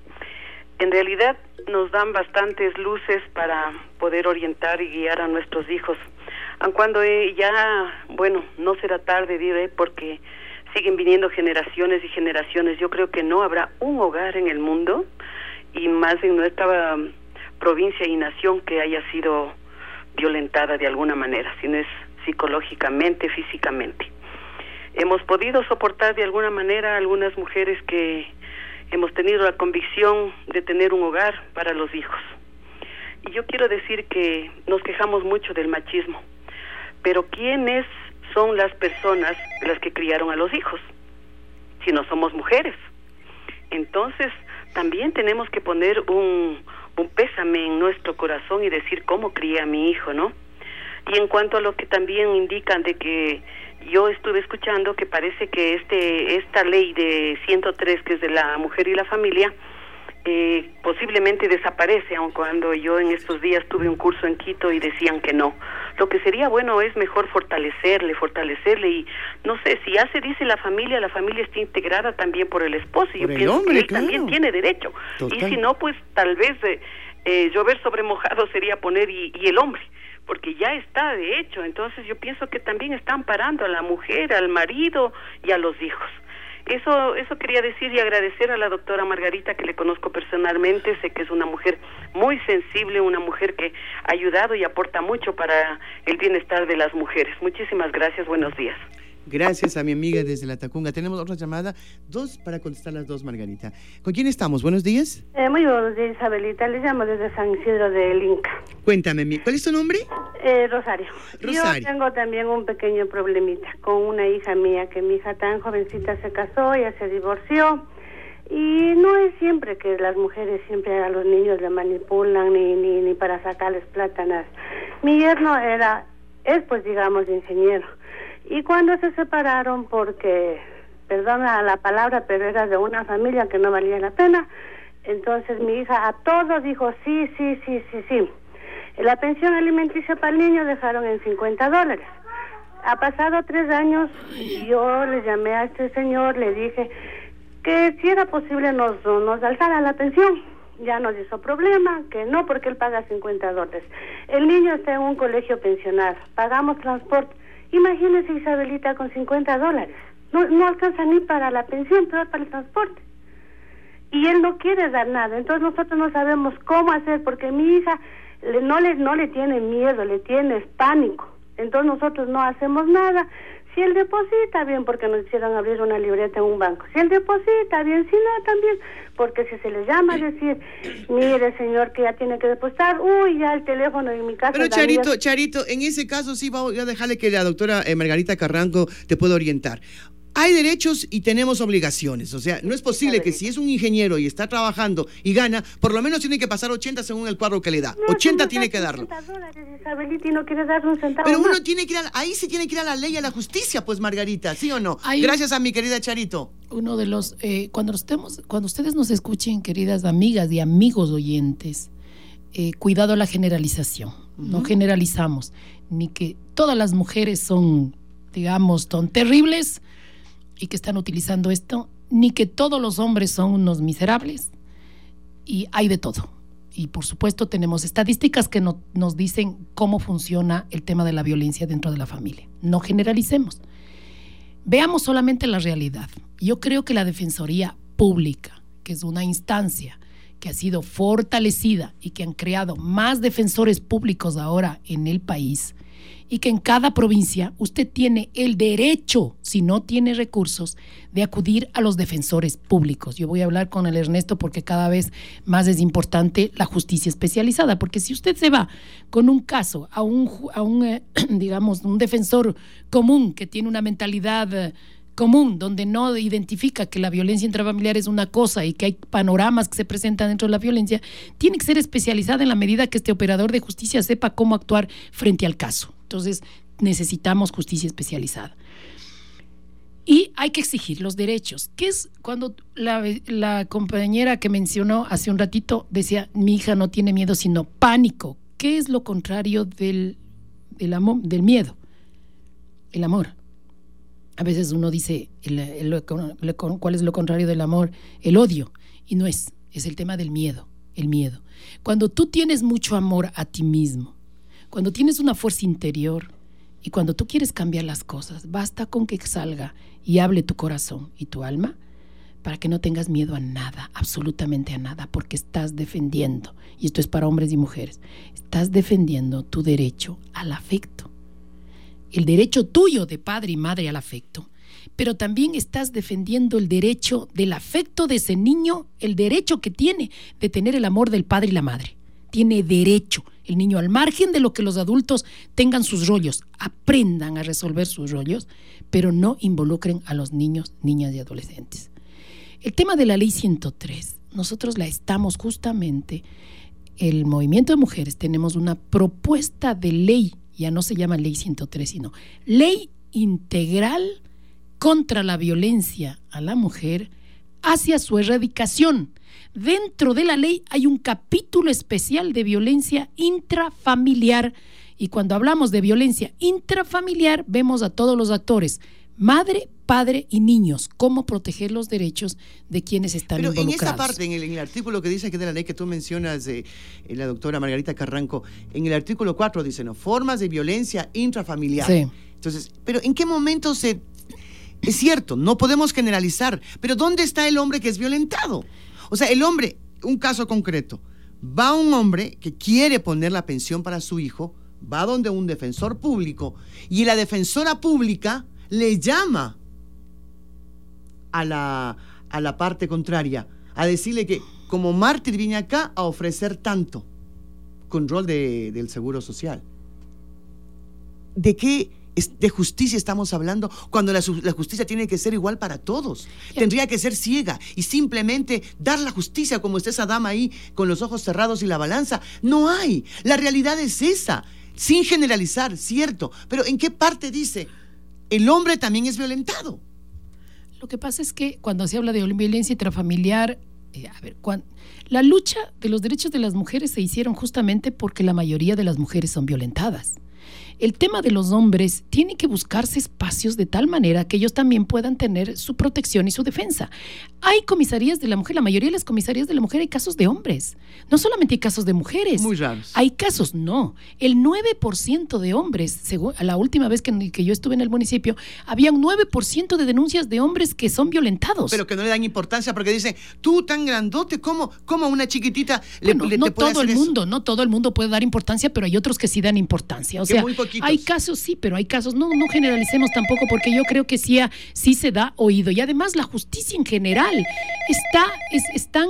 Speaker 6: En realidad nos dan bastantes luces para poder orientar y guiar a nuestros hijos. Aun cuando eh, ya, bueno, no será tarde, diré, porque siguen viniendo generaciones y generaciones. Yo creo que no habrá un hogar en el mundo, y más en nuestra um, provincia y nación, que haya sido violentada de alguna manera, si no es psicológicamente, físicamente. Hemos podido soportar de alguna manera a algunas mujeres que hemos tenido la convicción de tener un hogar para los hijos. Y yo quiero decir que nos quejamos mucho del machismo, pero ¿quiénes son las personas las que criaron a los hijos? Si no somos mujeres. Entonces, también tenemos que poner un, un pésame en nuestro corazón y decir cómo crié a mi hijo, ¿no? Y en cuanto a lo que también indican de que yo estuve escuchando que parece que este esta ley de ciento tres, que es de la mujer y la familia, eh, posiblemente desaparece, aun cuando yo en estos días tuve un curso en Quito y decían que no. Lo que sería bueno es mejor fortalecerle, fortalecerle y no sé, si ya se dice la familia, la familia está integrada también por el esposo, y yo
Speaker 2: el
Speaker 6: pienso
Speaker 2: hombre,
Speaker 6: que él
Speaker 2: claro.
Speaker 6: también tiene derecho. Total. Y si no, pues tal vez eh, eh, llover sobre mojado sería poner y, y el hombre, porque ya está de hecho. Entonces yo pienso que también están parando a la mujer, al marido y a los hijos. Eso eso quería decir y agradecer a la doctora Margarita, que le conozco personalmente. Sé que es una mujer muy sensible, una mujer que ha ayudado y aporta mucho para el bienestar de las mujeres. Muchísimas gracias, buenos días.
Speaker 2: Gracias a mi amiga desde La Tacunga. Tenemos otra llamada, dos para contestar las dos, Margarita. ¿Con quién estamos? Buenos días.
Speaker 7: Eh, muy buenos días, Isabelita. Le llamo desde San Isidro del Inca.
Speaker 2: Cuéntame, mi- ¿cuál es tu nombre?
Speaker 7: Eh, Rosario.
Speaker 2: Rosario.
Speaker 7: Yo tengo también un pequeño problemita con una hija mía, que mi hija tan jovencita se casó, ya se divorció. Y no es siempre que las mujeres siempre a los niños le manipulan ni, ni, ni para sacarles plátanas. Mi yerno era, es pues digamos ingeniero. Y cuando se separaron, porque, perdona la palabra, pero era de una familia que no valía la pena, Entonces mi hija a todo dijo sí, sí, sí, sí, sí. La pensión alimenticia para el niño dejaron en cincuenta dólares. Ha pasado tres años, yo le llamé a este señor, le dije que si era posible nos, nos alzara la pensión. Ya nos hizo problema, que no, porque él paga cincuenta dólares. El niño está en un colegio pensionado, pagamos transporte. Imagínese, Isabelita, con cincuenta dólares. No, no alcanza ni para la pensión, pero para el transporte. Y él no quiere dar nada. Entonces nosotros no sabemos cómo hacer, porque mi hija le, no, le, no le tiene miedo, le tiene pánico. Entonces nosotros no hacemos nada. Si él deposita, bien, porque nos hicieron abrir una libreta en un banco. Si él deposita, bien, si no, también. Porque si se le llama a decir, mire, señor, que ya tiene que depositar, uy, ya el teléfono en mi casa...
Speaker 2: Pero Charito, ya... Charito, en ese caso sí voy a dejarle que la doctora eh, Margarita Carranco te pueda orientar. Hay derechos y tenemos obligaciones, o sea, no es posible que si es un ingeniero y está trabajando y gana, por lo menos tiene que pasar ochenta según el cuadro que le da.
Speaker 7: No,
Speaker 2: ochenta tiene que darlo.
Speaker 7: Dólares, Isabelita, y no quiere dar un centavo
Speaker 2: Pero uno
Speaker 7: más.
Speaker 2: tiene que ir a, ahí sí tiene que ir a la ley, a la justicia, pues Margarita, ¿sí o no?
Speaker 1: Hay
Speaker 2: Gracias a mi querida Charito.
Speaker 1: Uno de los, eh, cuando, estemos, cuando ustedes nos escuchen, queridas amigas y amigos oyentes, eh, cuidado a la generalización. Uh-huh. No generalizamos, ni que todas las mujeres son, digamos, son terribles y que están utilizando esto, ni que todos los hombres son unos miserables, y hay de todo. Y por supuesto tenemos estadísticas que no, nos dicen cómo funciona el tema de la violencia dentro de la familia. No generalicemos. Veamos solamente la realidad. Yo creo que la Defensoría Pública, que es una instancia que ha sido fortalecida y que han creado más defensores públicos ahora en el país, y que en cada provincia usted tiene el derecho, si no tiene recursos, de acudir a los defensores públicos. Yo voy a hablar con el Ernesto porque cada vez más es importante la justicia especializada, porque si usted se va con un caso a un, a un eh, digamos, un defensor común que tiene una mentalidad eh, común, donde no identifica que la violencia intrafamiliar es una cosa y que hay panoramas que se presentan dentro de la violencia, tiene que ser especializada en la medida que este operador de justicia sepa cómo actuar frente al caso. Entonces necesitamos justicia especializada. Y hay que exigir los derechos. ¿Qué es cuando la, la compañera que mencionó hace un ratito decía, mi hija no tiene miedo sino pánico? ¿Qué es lo contrario del, del, amor, del miedo? El amor. A veces uno dice, el, el, el, el, ¿cuál es lo contrario del amor? El odio. Y no es, es el tema del miedo, el miedo. Cuando tú tienes mucho amor a ti mismo, cuando tienes una fuerza interior y cuando tú quieres cambiar las cosas, basta con que salga y hable tu corazón y tu alma para que no tengas miedo a nada, absolutamente a nada, porque estás defendiendo, y esto es para hombres y mujeres, estás defendiendo tu derecho al afecto. El derecho tuyo de padre y madre al afecto, pero también estás defendiendo el derecho del afecto de ese niño, el derecho que tiene de tener el amor del padre y la madre. Tiene derecho el niño, al margen de lo que los adultos tengan sus rollos, aprendan a resolver sus rollos, pero no involucren a los niños, niñas y adolescentes. El tema de la ley ciento tres, nosotros la estamos justamente, el movimiento de mujeres, tenemos una propuesta de ley, ya no se llama ley ciento tres, sino ley integral contra la violencia a la mujer hacia su erradicación. Dentro de la ley hay un capítulo especial de violencia intrafamiliar, y cuando hablamos de violencia intrafamiliar vemos a todos los actores, madre, padre y niños, cómo proteger los derechos de quienes están
Speaker 2: Pero
Speaker 1: involucrados.
Speaker 2: Pero en esa parte, en el, en el artículo que dice que de la ley que tú mencionas, eh, la doctora Margarita Carranco, en el artículo cuatro dice, ¿no? Formas de violencia intrafamiliar.
Speaker 1: Sí.
Speaker 2: Entonces, ¿pero en qué momento se...? Es cierto, no podemos generalizar, pero ¿dónde está el hombre que es violentado? O sea, el hombre, un caso concreto, va un hombre que quiere poner la pensión para su hijo, va donde un defensor público y la defensora pública le llama a la, a la parte contraria a decirle que como mártir viene acá a ofrecer tanto con rol de, del Seguro Social. ¿De qué de justicia estamos hablando cuando la, la justicia tiene que ser igual para todos? Tendría que ser ciega y simplemente dar la justicia como está esa dama ahí con los ojos cerrados y la balanza. No hay. La realidad es esa, sin generalizar, cierto, pero ¿en qué parte dice el hombre también es violentado?
Speaker 1: Lo que pasa es que cuando se habla de violencia intrafamiliar, eh, a ver, cuando, la lucha de los derechos de las mujeres se hicieron justamente porque la mayoría de las mujeres son violentadas. El tema de los hombres tiene que buscarse espacios de tal manera que ellos también puedan tener su protección y su defensa. Hay comisarías de la mujer, la mayoría de las comisarías de la mujer hay casos de hombres, no solamente hay casos de mujeres.
Speaker 2: Muy raros.
Speaker 1: Hay casos, no. El nueve por ciento de hombres, según la última vez que, que yo estuve en el municipio, había un nueve por ciento de denuncias de hombres que son violentados.
Speaker 2: Pero que no le dan importancia porque dicen, tú tan grandote, ¿cómo, cómo a una chiquitita le,
Speaker 1: bueno,
Speaker 2: le
Speaker 1: no
Speaker 2: te puede
Speaker 1: todo
Speaker 2: hacer
Speaker 1: el
Speaker 2: eso?
Speaker 1: mundo, no todo el mundo puede dar importancia, pero hay otros que sí dan importancia. O
Speaker 2: Que
Speaker 1: sea,
Speaker 2: muy poquitos.
Speaker 1: hay casos, sí, pero hay casos, no, no generalicemos tampoco, porque yo creo que sí, ha- sí se da oído. Y además la justicia en general está, es, están,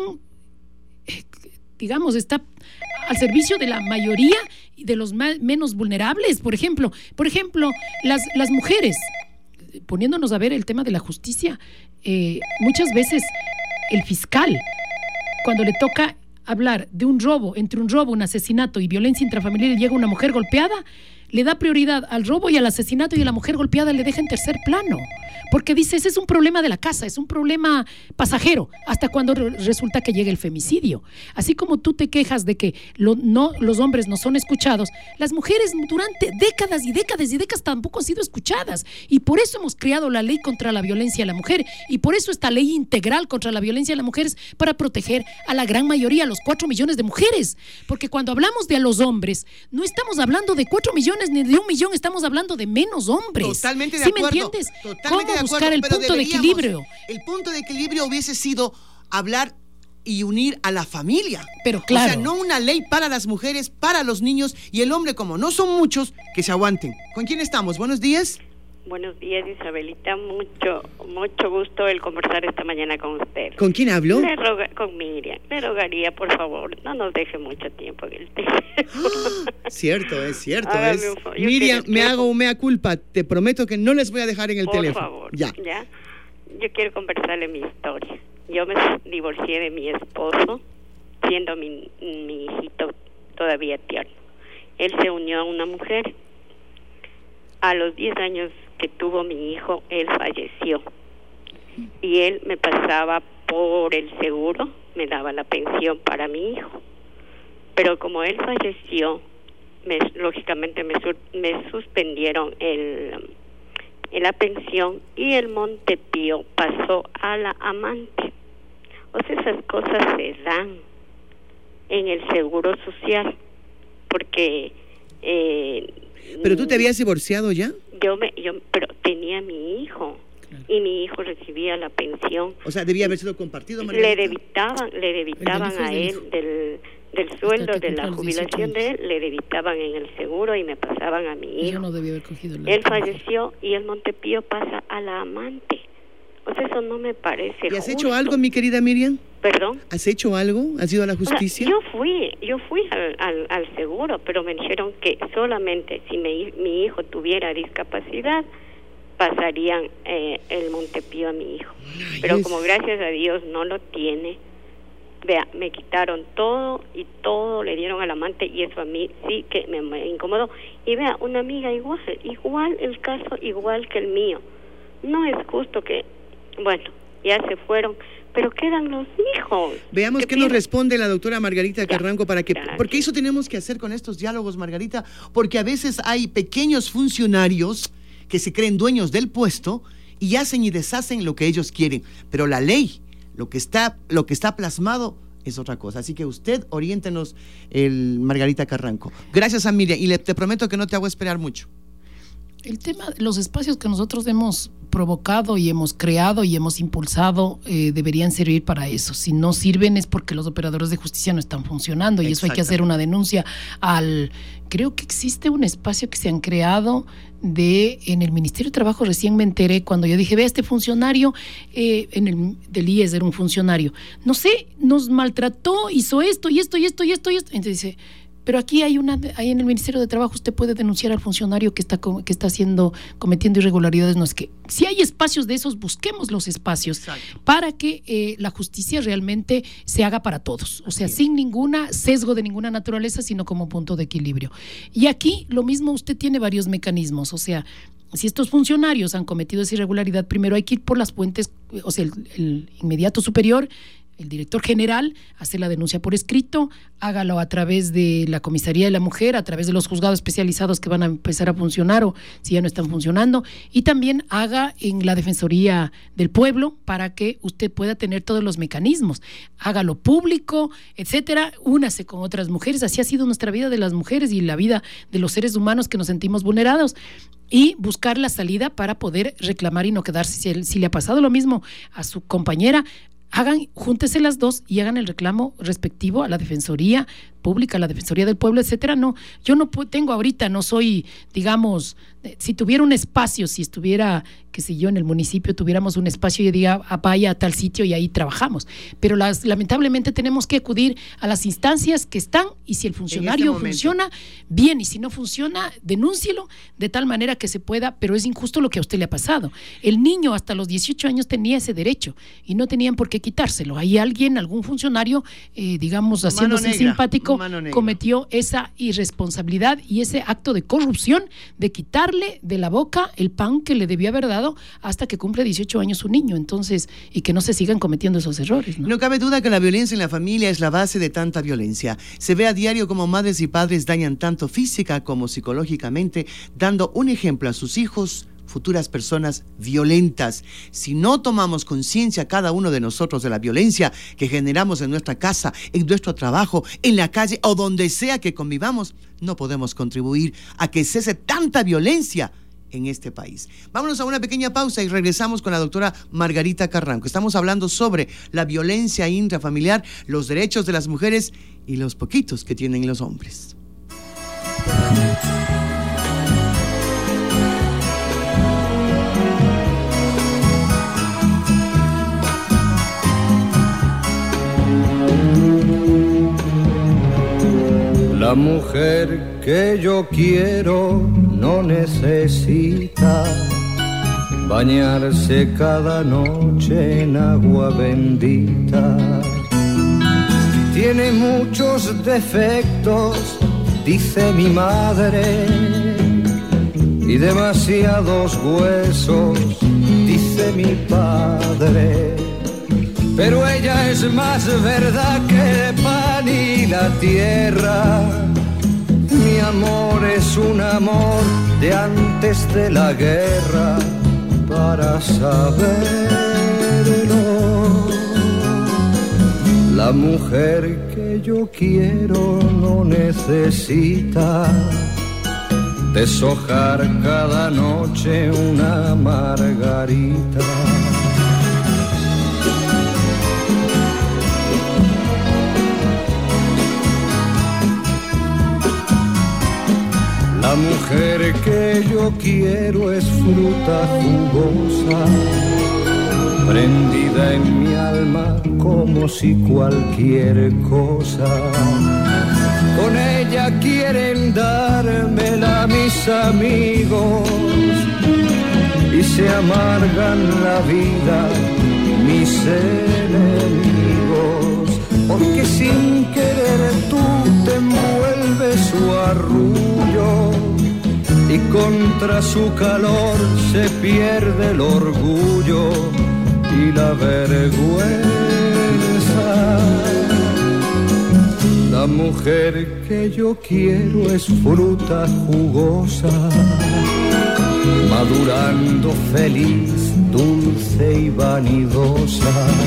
Speaker 1: eh, digamos, está al servicio de la mayoría y de los ma- menos vulnerables. Por ejemplo, por ejemplo, las, las mujeres, poniéndonos a ver el tema de la justicia, eh, muchas veces el fiscal, cuando le toca hablar de un robo, entre un robo, un asesinato y violencia intrafamiliar y llega una mujer golpeada, le da prioridad al robo y al asesinato y a la mujer golpeada le deja en tercer plano. Porque dice, ese es un problema de la casa, es un problema pasajero, hasta cuando re- resulta que llega el femicidio. Así como tú te quejas de que lo- no, los hombres no son escuchados, las mujeres durante décadas y décadas y décadas tampoco han sido escuchadas. Y por eso hemos creado la ley contra la violencia a la mujer. Y por eso esta ley integral contra la violencia a las mujeres, para proteger a la gran mayoría, a los cuatro millones de mujeres. Porque cuando hablamos de a los hombres, no estamos hablando de cuatro millones ni de un millón, estamos hablando de menos hombres.
Speaker 2: Totalmente de
Speaker 1: ¿Sí
Speaker 2: acuerdo.
Speaker 1: me entiendes?
Speaker 2: Totalmente
Speaker 1: ¿Cómo
Speaker 2: de acuerdo,
Speaker 1: buscar el
Speaker 2: pero
Speaker 1: punto de
Speaker 2: deberíamos-
Speaker 1: equilibrio?
Speaker 2: El punto de equilibrio hubiese sido hablar y unir a la familia.
Speaker 1: Pero claro.
Speaker 2: O sea, no una ley para las mujeres, para los niños y el hombre, como no son muchos, que se aguanten. ¿Con quién estamos? Buenos días.
Speaker 8: Buenos días, Isabelita. Mucho, mucho gusto el conversar esta mañana con usted.
Speaker 2: ¿Con quién hablo?
Speaker 8: Le roga, con Miriam. Le rogaría, por favor, no nos deje mucho tiempo en el teléfono.
Speaker 2: Cierto, es cierto.
Speaker 8: Hágame
Speaker 2: Es.
Speaker 8: un favor. Yo
Speaker 2: Miriam,
Speaker 8: quiero-
Speaker 2: me hago un mea culpa. Te prometo que no les voy a dejar en el
Speaker 8: por
Speaker 2: teléfono.
Speaker 8: favor,
Speaker 2: Ya.
Speaker 8: ya. Yo quiero conversarle mi historia. Yo me divorcié de mi esposo, siendo mi, mi hijito todavía tierno. Él se unió a una mujer. A los diez años que tuvo mi hijo, él falleció. Y él me pasaba por el seguro, me daba la pensión para mi hijo. Pero como él falleció, me, lógicamente me, sur, me suspendieron el, la pensión y el Montepío pasó a la amante. O sea, esas cosas se dan en el seguro social, porque... Eh,
Speaker 2: ¿Pero tú te habías divorciado ya?
Speaker 8: yo me yo pero tenía mi hijo, claro, y mi hijo recibía la pensión.
Speaker 2: O sea, debía haber sido compartido, Margarita.
Speaker 8: Le debitaban, le debitaban a él del, del sueldo de la jubilación de él, le debitaban en el seguro y me pasaban a mi hijo.
Speaker 1: Yo no debía haber cogido la
Speaker 8: Él falleció y el Montepío pasa a la amante. O sea, eso no me parece
Speaker 2: ¿Y has
Speaker 8: justo.
Speaker 2: hecho algo, mi querida Miriam?
Speaker 8: ¿Perdón?
Speaker 2: ¿Has hecho algo? ¿Has ido a la
Speaker 8: O sea,
Speaker 2: justicia?
Speaker 8: yo fui, yo fui al, al, al seguro, pero me dijeron que solamente si me, mi hijo tuviera discapacidad, pasarían eh, el Montepío a mi hijo.
Speaker 2: Ay,
Speaker 8: Pero
Speaker 2: es-
Speaker 8: como gracias a Dios no lo tiene, vea, me quitaron todo y todo le dieron al amante y eso a mí sí que me, me incomodó. Y vea, una amiga igual, igual el caso, igual que el mío. No es justo que, bueno, ya se fueron, pero quedan los hijos.
Speaker 2: Veamos qué nos
Speaker 8: piensan?
Speaker 2: responde la doctora Margarita
Speaker 8: Ya,
Speaker 2: Carranco para que,
Speaker 8: gracias.
Speaker 2: porque eso tenemos que hacer con estos diálogos, Margarita, porque a veces hay pequeños funcionarios que se creen dueños del puesto y hacen y deshacen lo que ellos quieren, pero la ley, lo que está, lo que está plasmado es otra cosa. Así que usted oriéntenos, el Margarita Carranco. Gracias a Miriam y le, te prometo que no te hago esperar mucho.
Speaker 1: El tema, los espacios que nosotros hemos provocado y hemos creado y hemos impulsado eh, deberían servir para eso. Si no sirven es porque los operadores de justicia no están funcionando y eso hay que hacer una denuncia al... Creo que existe un espacio que se han creado de en el Ministerio de Trabajo, recién me enteré cuando yo dije, ve, este funcionario eh, en el del I E S era un funcionario, no sé, nos maltrató, hizo esto y esto y esto y esto y esto. Entonces dice, pero aquí hay una, ahí en el Ministerio de Trabajo usted puede denunciar al funcionario que está co- que está haciendo, cometiendo irregularidades. No es que si hay espacios de esos, busquemos los espacios. Exacto. Para que eh, la justicia realmente se haga para todos, o sea, sí, sin ninguna sesgo de ninguna naturaleza, sino como punto de equilibrio. Y aquí lo mismo, usted tiene varios mecanismos, o sea, si estos funcionarios han cometido esa irregularidad, primero hay que ir por las fuentes, o sea, el, el inmediato superior, el director general hace la denuncia por escrito, hágalo a través de la Comisaría de la Mujer, a través de los juzgados especializados que van a empezar a funcionar o si ya no están funcionando, y también haga en la Defensoría del Pueblo para que usted pueda tener todos los mecanismos, hágalo público, etcétera, únase con otras mujeres. Así ha sido nuestra vida de las mujeres y la vida de los seres humanos que nos sentimos vulnerados, y buscar la salida para poder reclamar y no quedarse. Si, si le ha pasado lo mismo a su compañera, hagan, júntese las dos y hagan el reclamo respectivo a la Defensoría Pública, a la Defensoría del Pueblo, etcétera. No, yo no tengo ahorita, no soy, digamos, si tuviera un espacio, si estuviera, qué sé yo, en el municipio tuviéramos un espacio y diga, ah, vaya a tal sitio y ahí trabajamos. Pero las, lamentablemente tenemos que acudir a las instancias que están, y si el funcionario este funciona, bien, y si no funciona, denúncielo de tal manera que se pueda, pero es injusto lo que a usted le ha pasado. El niño hasta los dieciocho años tenía ese derecho y no tenían por qué quitárselo. Hay alguien, algún funcionario, eh, digamos, haciéndose simpático, cometió esa irresponsabilidad y ese acto de corrupción de quitarle de la boca el pan que le debió haber dado hasta que cumple dieciocho años su niño. Entonces, y que no se sigan cometiendo esos errores, ¿no?
Speaker 2: No cabe duda que la violencia en la familia es la base de tanta violencia. Se ve a diario como madres y padres dañan tanto física como psicológicamente, dando un ejemplo a sus hijos, futuras personas violentas. Si no tomamos conciencia cada uno de nosotros de la violencia que generamos en nuestra casa, en nuestro trabajo, en la calle o donde sea que convivamos, no podemos contribuir a que cese tanta violencia en este país. Vámonos a una pequeña pausa y regresamos con la doctora Margarita Carranco. Estamos hablando sobre la violencia intrafamiliar, los derechos de las mujeres y los poquitos que tienen los hombres.
Speaker 9: La mujer que yo quiero no necesita bañarse cada noche en agua bendita. Tiene muchos defectos, dice mi madre, y demasiados huesos, dice mi padre. Pero ella es más verdad que el pan y la tierra. Mi amor es un amor de antes de la guerra, para saberlo. La mujer que yo quiero no necesita deshojar cada noche una margarita. La mujer que yo quiero es fruta jugosa, prendida en mi alma como si cualquier cosa. Con ella quieren dármela mis amigos y se amargan la vida mis enemigos, porque sin querer tú te envuelves su arrullo y contra su calor se pierde el orgullo y la vergüenza. La mujer que yo quiero es fruta jugosa, madurando feliz, dulce y vanidosa.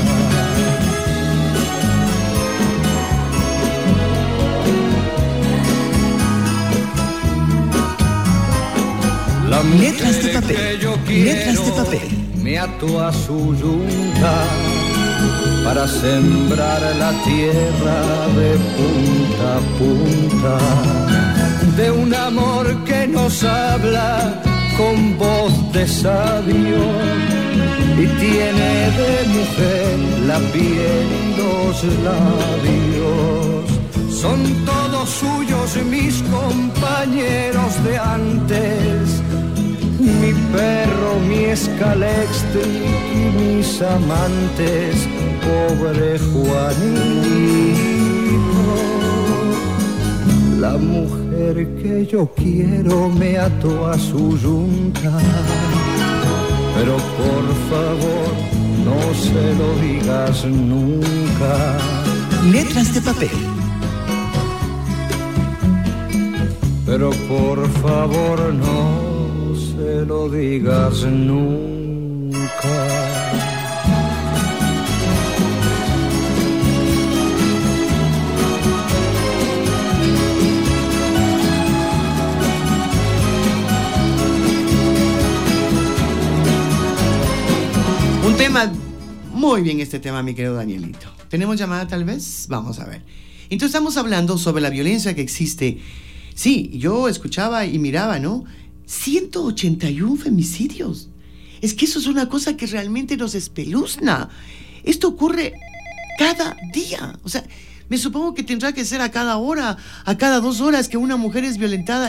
Speaker 9: La
Speaker 10: letras de papel, letras de papel.
Speaker 9: Me ató a su yunta para sembrar la tierra de punta a punta, de un amor que nos habla con voz de sabio y tiene de mujer la piel y los labios. Son todos suyos mis compañeros de antes, mi perro, mi escalextric y mis amantes, pobre Juanito. La mujer que yo quiero me ató a su yunta, pero por favor no se lo digas nunca.
Speaker 10: Letras de papel.
Speaker 9: Pero por favor no se lo digas nunca.
Speaker 2: Un tema, muy bien este tema, mi querido Danielito. ¿Tenemos llamada tal vez? Vamos a ver. Entonces estamos hablando sobre la violencia que existe. Sí, yo escuchaba y miraba, ¿no? ciento ochenta y uno femicidios. Es que eso es una cosa que realmente nos espeluzna. Esto ocurre cada día. O sea, me supongo que tendrá que ser a cada hora, a cada dos horas que una mujer es violentada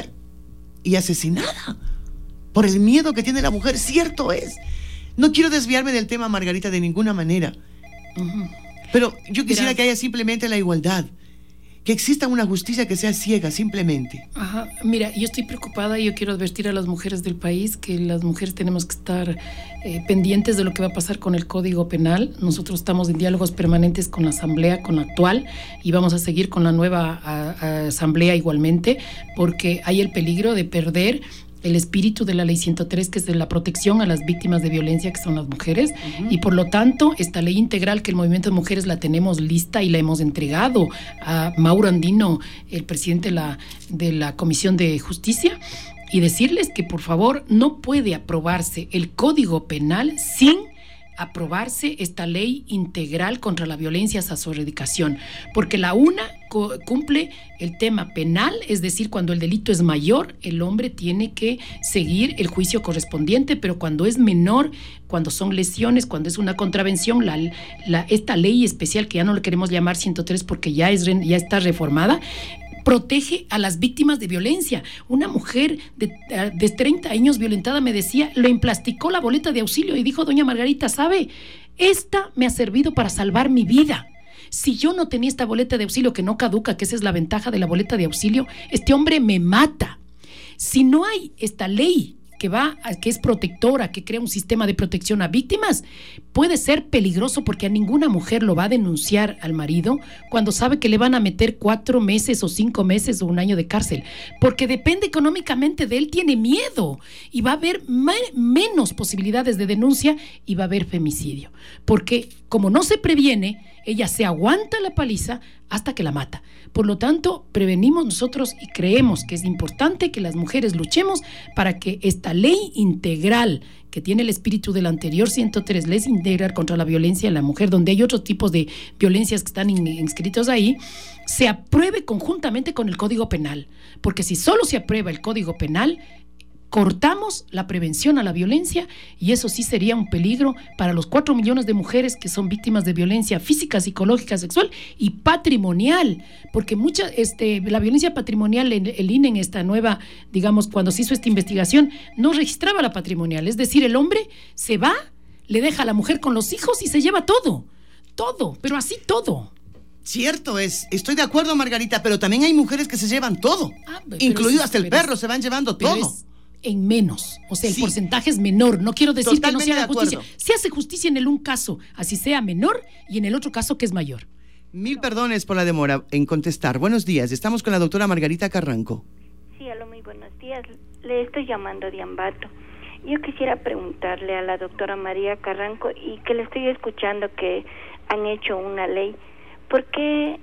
Speaker 2: y asesinada por el miedo que tiene la mujer. Cierto es. No quiero desviarme del tema, Margarita, de ninguna manera. Uh-huh. Pero yo quisiera Mira. que haya simplemente la igualdad. Que exista una justicia que sea ciega, simplemente.
Speaker 1: Ajá. Mira, yo estoy preocupada y yo quiero advertir a las mujeres del país que las mujeres tenemos que estar eh, pendientes de lo que va a pasar con el Código Penal. Nosotros estamos en diálogos permanentes con la Asamblea, con la actual, y vamos a seguir con la nueva a, a Asamblea igualmente, porque hay el peligro de perder el espíritu de la ley ciento tres, que es de la protección a las víctimas de violencia, que son las mujeres, uh-huh. y por lo tanto esta ley integral que el Movimiento de Mujeres la tenemos lista y la hemos entregado a Mauro Andino, el presidente de la, de la Comisión de Justicia, y decirles que por favor no puede aprobarse el Código Penal sin aprobarse esta ley integral contra la violencia hacia su erradicación, porque la una co- cumple el tema penal, es decir, cuando el delito es mayor, el hombre tiene que seguir el juicio correspondiente, pero cuando es menor, cuando son lesiones, cuando es una contravención, la, la, esta ley especial, que ya no le queremos llamar ciento tres porque ya, es, ya está reformada, protege a las víctimas de violencia. Una mujer de, de treinta años violentada me decía, lo emplasticó la boleta de auxilio y dijo, doña Margarita, ¿sabe? Esta me ha servido para salvar mi vida. Si yo no tenía esta boleta de auxilio que no caduca, que esa es la ventaja de la boleta de auxilio, este hombre me mata. Si no hay esta ley que va, que es protectora, que crea un sistema de protección a víctimas, puede ser peligroso porque a ninguna mujer lo va a denunciar al marido cuando sabe que le van a meter cuatro meses o cinco meses o un año de cárcel, porque depende económicamente de él, tiene miedo y va a haber ma- menos posibilidades de denuncia y va a haber femicidio, porque como no se previene, ella se aguanta la paliza hasta que la mata. Por lo tanto, prevenimos nosotros y creemos que es importante que las mujeres luchemos para que esta ley integral que tiene el espíritu del anterior ciento tres, ley integral contra la violencia en la mujer, donde hay otros tipos de violencias que están in- inscritos ahí, se apruebe conjuntamente con el Código Penal. Porque si solo se aprueba el Código Penal, cortamos la prevención a la violencia y eso sí sería un peligro para los cuatro millones de mujeres que son víctimas de violencia física, psicológica, sexual y patrimonial, porque mucha, este, la violencia patrimonial, el, el I N E en esta nueva, digamos, cuando se hizo esta investigación, no registraba la patrimonial, es decir, el hombre se va, le deja a la mujer con los hijos y se lleva todo, todo, pero así todo.
Speaker 2: Cierto es, estoy de acuerdo, Margarita, pero también hay mujeres que se llevan todo,
Speaker 1: ah,
Speaker 2: incluido
Speaker 1: es,
Speaker 2: hasta el perro, es, se van llevando todo.
Speaker 1: Es, en menos, o sea, el sí. porcentaje es menor. No quiero decir Totalmente que no se haga justicia. Se hace justicia en el un caso, así sea menor, y en el otro caso que es mayor.
Speaker 2: Mil perdones por la demora en contestar. Buenos días, estamos con la doctora Margarita Carranco.
Speaker 11: Sí, hola, muy buenos días. Le estoy llamando de Ambato. Yo quisiera preguntarle a la doctora María Carranco, y que le estoy escuchando que han hecho una ley, ¿por qué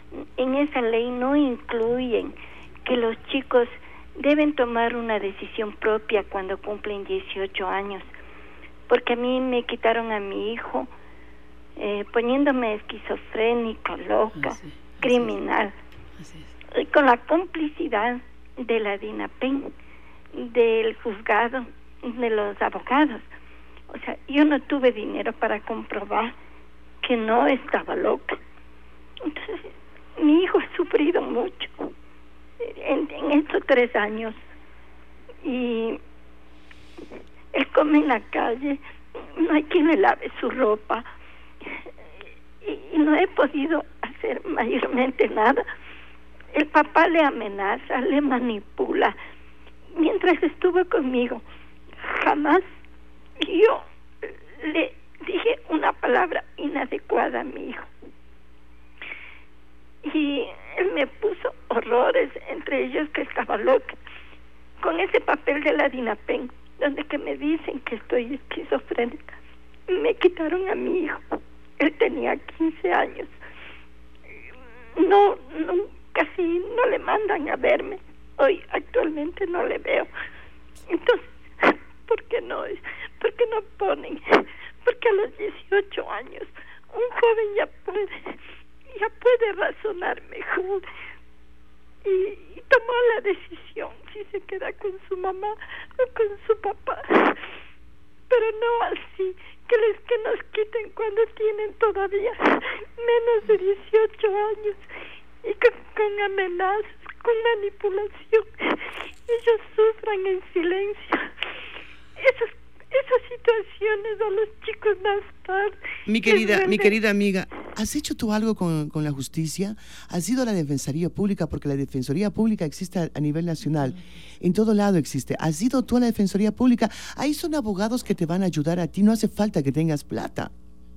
Speaker 11: en esa ley no incluyen que los chicos deben tomar una decisión propia cuando cumplen dieciocho años? Porque a mí me quitaron a mi hijo eh, poniéndome esquizofrénica, loca, así, criminal, así es. Con la complicidad de la DINAPEN, del juzgado, de los abogados. O sea, yo no tuve dinero para comprobar que no estaba loca. Entonces, mi hijo ha sufrido mucho En, en estos tres años y él come en la calle, no hay quien le lave su ropa y, y no he podido hacer mayormente nada. El papá le amenaza, le manipula. Mientras estuvo conmigo, jamás yo le dije una palabra entre ellos que estaba loca, con ese papel de la Dinapen, donde que me dicen que estoy esquizofrénica. Me quitaron a mi hijo, él tenía quince años. No, no, casi no le mandan a verme. Hoy actualmente no le veo. Entonces, ¿por qué no? ¿Por qué no ponen? Porque a los dieciocho años un joven ya puede, ya puede razonar mejor y, y tomar la decisión si se queda con su mamá o con su papá. Pero no así, que les que nos quiten cuando tienen todavía menos de dieciocho años y con, con amenazas, con manipulación. Ellos sufran en silencio esas esas situaciones a los chicos más tarde.
Speaker 2: Mi querida, mi querida amiga, ¿has hecho tú algo con, con la justicia? ¿Has ido a la Defensoría Pública? Porque la Defensoría Pública existe a, a nivel nacional. En todo lado existe. ¿Has ido tú a la Defensoría Pública? Ahí son abogados que te van a ayudar a ti. No hace falta que tengas plata.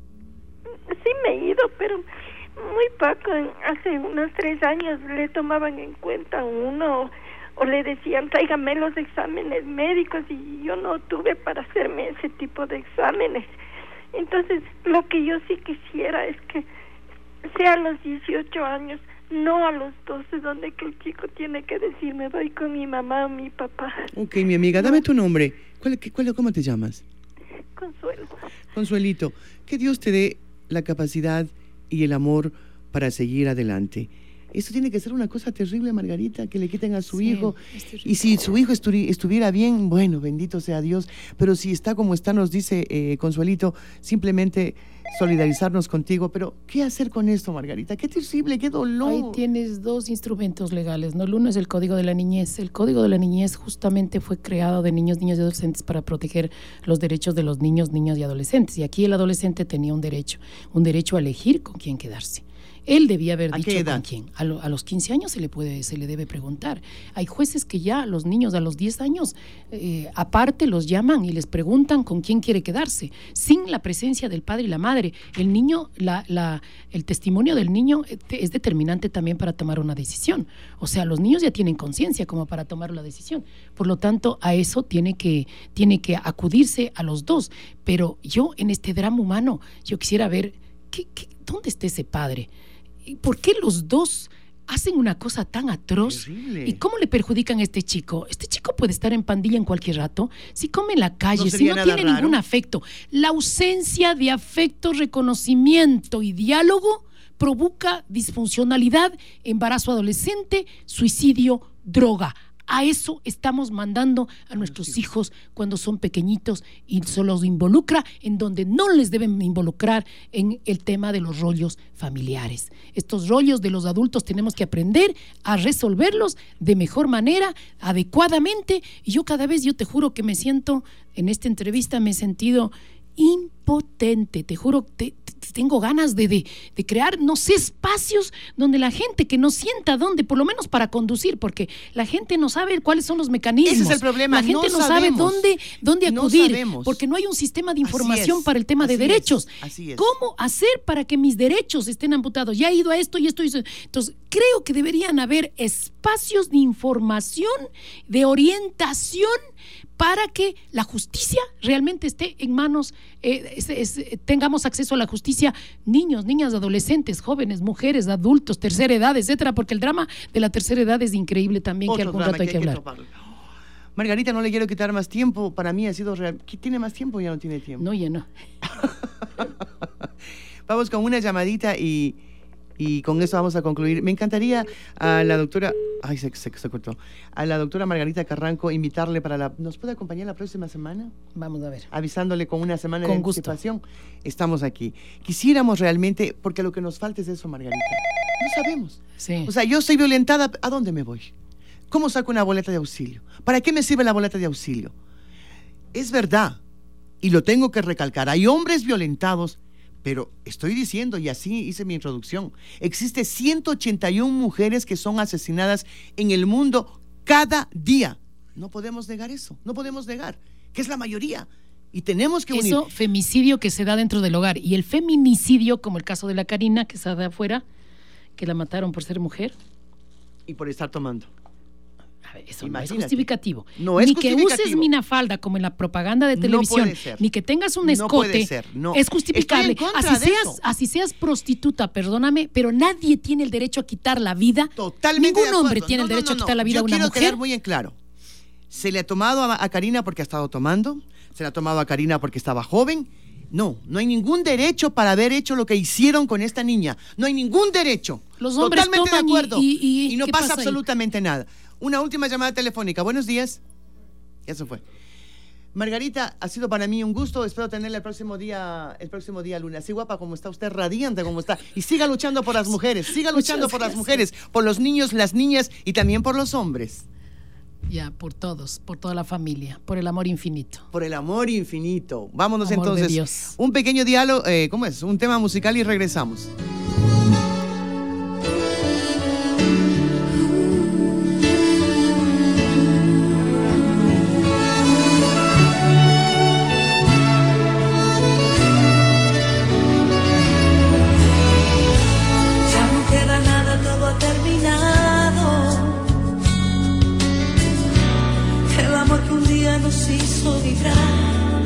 Speaker 11: Sí me he ido, pero muy poco. Hace unos tres años le tomaban en cuenta uno... o le decían tráigame los exámenes médicos y yo no tuve para hacerme ese tipo de exámenes. Entonces lo que yo sí quisiera es que sea a los dieciocho años, no a los doce, donde que el chico tiene que decir me voy con mi mamá o mi papá.
Speaker 2: Ok, mi amiga, dame tu nombre. ¿Cuál, cuál, ¿Cómo te llamas?
Speaker 11: Consuelo.
Speaker 2: Consuelito, que Dios te dé la capacidad y el amor para seguir adelante. Eso tiene que ser una cosa terrible, Margarita, que le quiten a su sí, hijo. Y si su hijo estu- estuviera bien, bueno, bendito sea Dios. Pero si está como está, nos dice eh, Consuelito, simplemente solidarizarnos contigo. Pero, ¿qué hacer con esto, Margarita? Qué terrible, qué dolor.
Speaker 1: Ahí tienes dos instrumentos legales, ¿no? El uno es el Código de la Niñez. El Código de la Niñez justamente fue creado de niños, niñas y adolescentes para proteger los derechos de los niños, niñas y adolescentes. Y aquí el adolescente tenía un derecho, un derecho a elegir con quién quedarse. Él debía haber dicho con quién. A, lo, a los quince años se le puede, se le debe preguntar. Hay jueces que ya a los niños a los diez años, eh, aparte los llaman y les preguntan con quién quiere quedarse, sin la presencia del padre y la madre. El niño, la, la, el testimonio del niño es determinante también para tomar una decisión. O sea, los niños ya tienen conciencia como para tomar la decisión. Por lo tanto, a eso tiene que, tiene que acudirse a los dos. Pero yo en este drama humano, yo quisiera ver ¿qué, qué, ¿dónde está ese padre? ¿Por qué los dos hacen una cosa tan atroz? Terrible. ¿Y cómo le perjudican a este chico? Este chico puede estar en pandilla en cualquier rato, si come en la calle, no si no tiene raro. Ningún afecto. La ausencia de afecto, reconocimiento y diálogo provoca disfuncionalidad, embarazo adolescente, suicidio, droga. A eso estamos mandando a nuestros hijos cuando son pequeñitos y se los involucra en donde no les deben involucrar en el tema de los rollos familiares. Estos rollos de los adultos tenemos que aprender a resolverlos de mejor manera, adecuadamente. Y yo cada vez, yo te juro que me siento, en esta entrevista me he sentido impotente, te juro, te, te, tengo ganas de, de, de crear, no sé, espacios donde la gente que no sienta dónde, por lo menos para conducir, porque la gente no sabe cuáles son los mecanismos. Ese
Speaker 2: es el problema.
Speaker 1: La gente
Speaker 2: no,
Speaker 1: no sabe dónde, dónde acudir,
Speaker 2: no
Speaker 1: porque no hay un sistema de información para el tema de derechos.
Speaker 2: Es, así es.
Speaker 1: ¿Cómo hacer para que mis derechos estén amputados? Ya he ido a esto y esto y esto. Entonces, creo que deberían haber espacios de información, de orientación, para que la justicia realmente esté en manos, eh, es, es, tengamos acceso a la justicia, niños, niñas, adolescentes, jóvenes, mujeres, adultos, tercera edad, etcétera, porque el drama de la tercera edad es increíble también, Otro que algún rato hay que, hay que hablar. Que
Speaker 2: Margarita, no le quiero quitar más tiempo, para mí ha sido real. ¿Tiene más tiempo o ya no tiene tiempo?
Speaker 1: No, ya no.
Speaker 2: Vamos con una llamadita y... Y con eso vamos a concluir. Me encantaría a la doctora, ay, se, se, se cortó, a la doctora Margarita Carranco invitarle para la, ¿nos puede acompañar la próxima semana?
Speaker 1: Vamos a ver.
Speaker 2: Avisándole con una semana
Speaker 1: con
Speaker 2: de
Speaker 1: gusto.
Speaker 2: anticipación. Estamos aquí. Quisiéramos realmente, porque lo que nos falta es eso, Margarita. No sabemos.
Speaker 1: Sí.
Speaker 2: O sea, yo soy violentada, ¿a dónde me voy? ¿Cómo saco una boleta de auxilio? ¿Para qué me sirve la boleta de auxilio? Es verdad, y lo tengo que recalcar, hay hombres violentados. Pero estoy diciendo, y así hice mi introducción, existe ciento ochenta y una mujeres que son asesinadas en el mundo cada día. No podemos negar eso, no podemos negar, que es la mayoría. Y tenemos que unir.
Speaker 1: Eso, femicidio que se da dentro del hogar. Y el feminicidio, como el caso de la Karina, que está de afuera, que la mataron por ser mujer.
Speaker 2: Y por estar tomando.
Speaker 1: Eso
Speaker 2: Imagínate.
Speaker 1: no es justificativo.
Speaker 2: No es
Speaker 1: ni
Speaker 2: justificativo.
Speaker 1: que uses minifalda como en la propaganda de televisión,
Speaker 2: No puede ser.
Speaker 1: ni que tengas un
Speaker 2: No
Speaker 1: escote,
Speaker 2: puede ser, no.
Speaker 1: es justificable.
Speaker 2: Estoy en contra
Speaker 1: Así
Speaker 2: de
Speaker 1: seas,
Speaker 2: eso.
Speaker 1: así seas prostituta, perdóname, pero nadie tiene el derecho a quitar la vida.
Speaker 2: Totalmente
Speaker 1: Ningún
Speaker 2: de acuerdo.
Speaker 1: hombre tiene
Speaker 2: No,
Speaker 1: el
Speaker 2: no,
Speaker 1: derecho
Speaker 2: no,
Speaker 1: a quitar la vida
Speaker 2: Yo
Speaker 1: a una
Speaker 2: quiero
Speaker 1: mujer.
Speaker 2: quedar muy en claro. Se le ha tomado a, a Karina porque ha estado tomando, se le ha tomado a Karina porque estaba joven. No, no hay ningún derecho para haber hecho lo que hicieron con esta niña. No hay ningún derecho.
Speaker 1: Los hombres
Speaker 2: Totalmente
Speaker 1: toman
Speaker 2: de acuerdo.
Speaker 1: y- y-
Speaker 2: y no
Speaker 1: ¿qué
Speaker 2: pasa,
Speaker 1: pasa ahí?
Speaker 2: absolutamente nada. Una última llamada telefónica. Buenos días. Ya se fue. Margarita, ha sido para mí un gusto. Espero tenerla el próximo día, el próximo día lunes. Así guapa como está usted, radiante como está. Y siga luchando por las mujeres, siga luchando
Speaker 1: Muchas
Speaker 2: por las
Speaker 1: gracias.
Speaker 2: mujeres, por los niños, las niñas y también por los hombres.
Speaker 1: Ya, por todos, por toda la familia, por el amor infinito.
Speaker 2: Por el amor infinito. Vámonos
Speaker 1: Amor de
Speaker 2: entonces.
Speaker 1: Dios.
Speaker 2: Un pequeño diálogo, eh, ¿cómo es? Un tema musical y regresamos.
Speaker 12: Ya no queda nada, todo ha terminado. El amor que un día nos hizo vibrar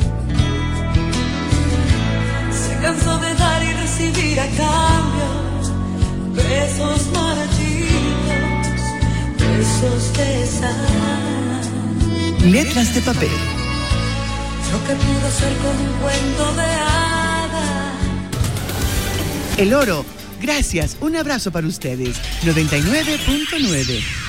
Speaker 12: se cansó de dar y recibir a cambio besos marchitos, besos de sal.
Speaker 10: Letras de papel.
Speaker 12: Lo que pudo ser con un cuento de hadas.
Speaker 2: El oro. Gracias. Un abrazo para ustedes. noventa y nueve punto nueve.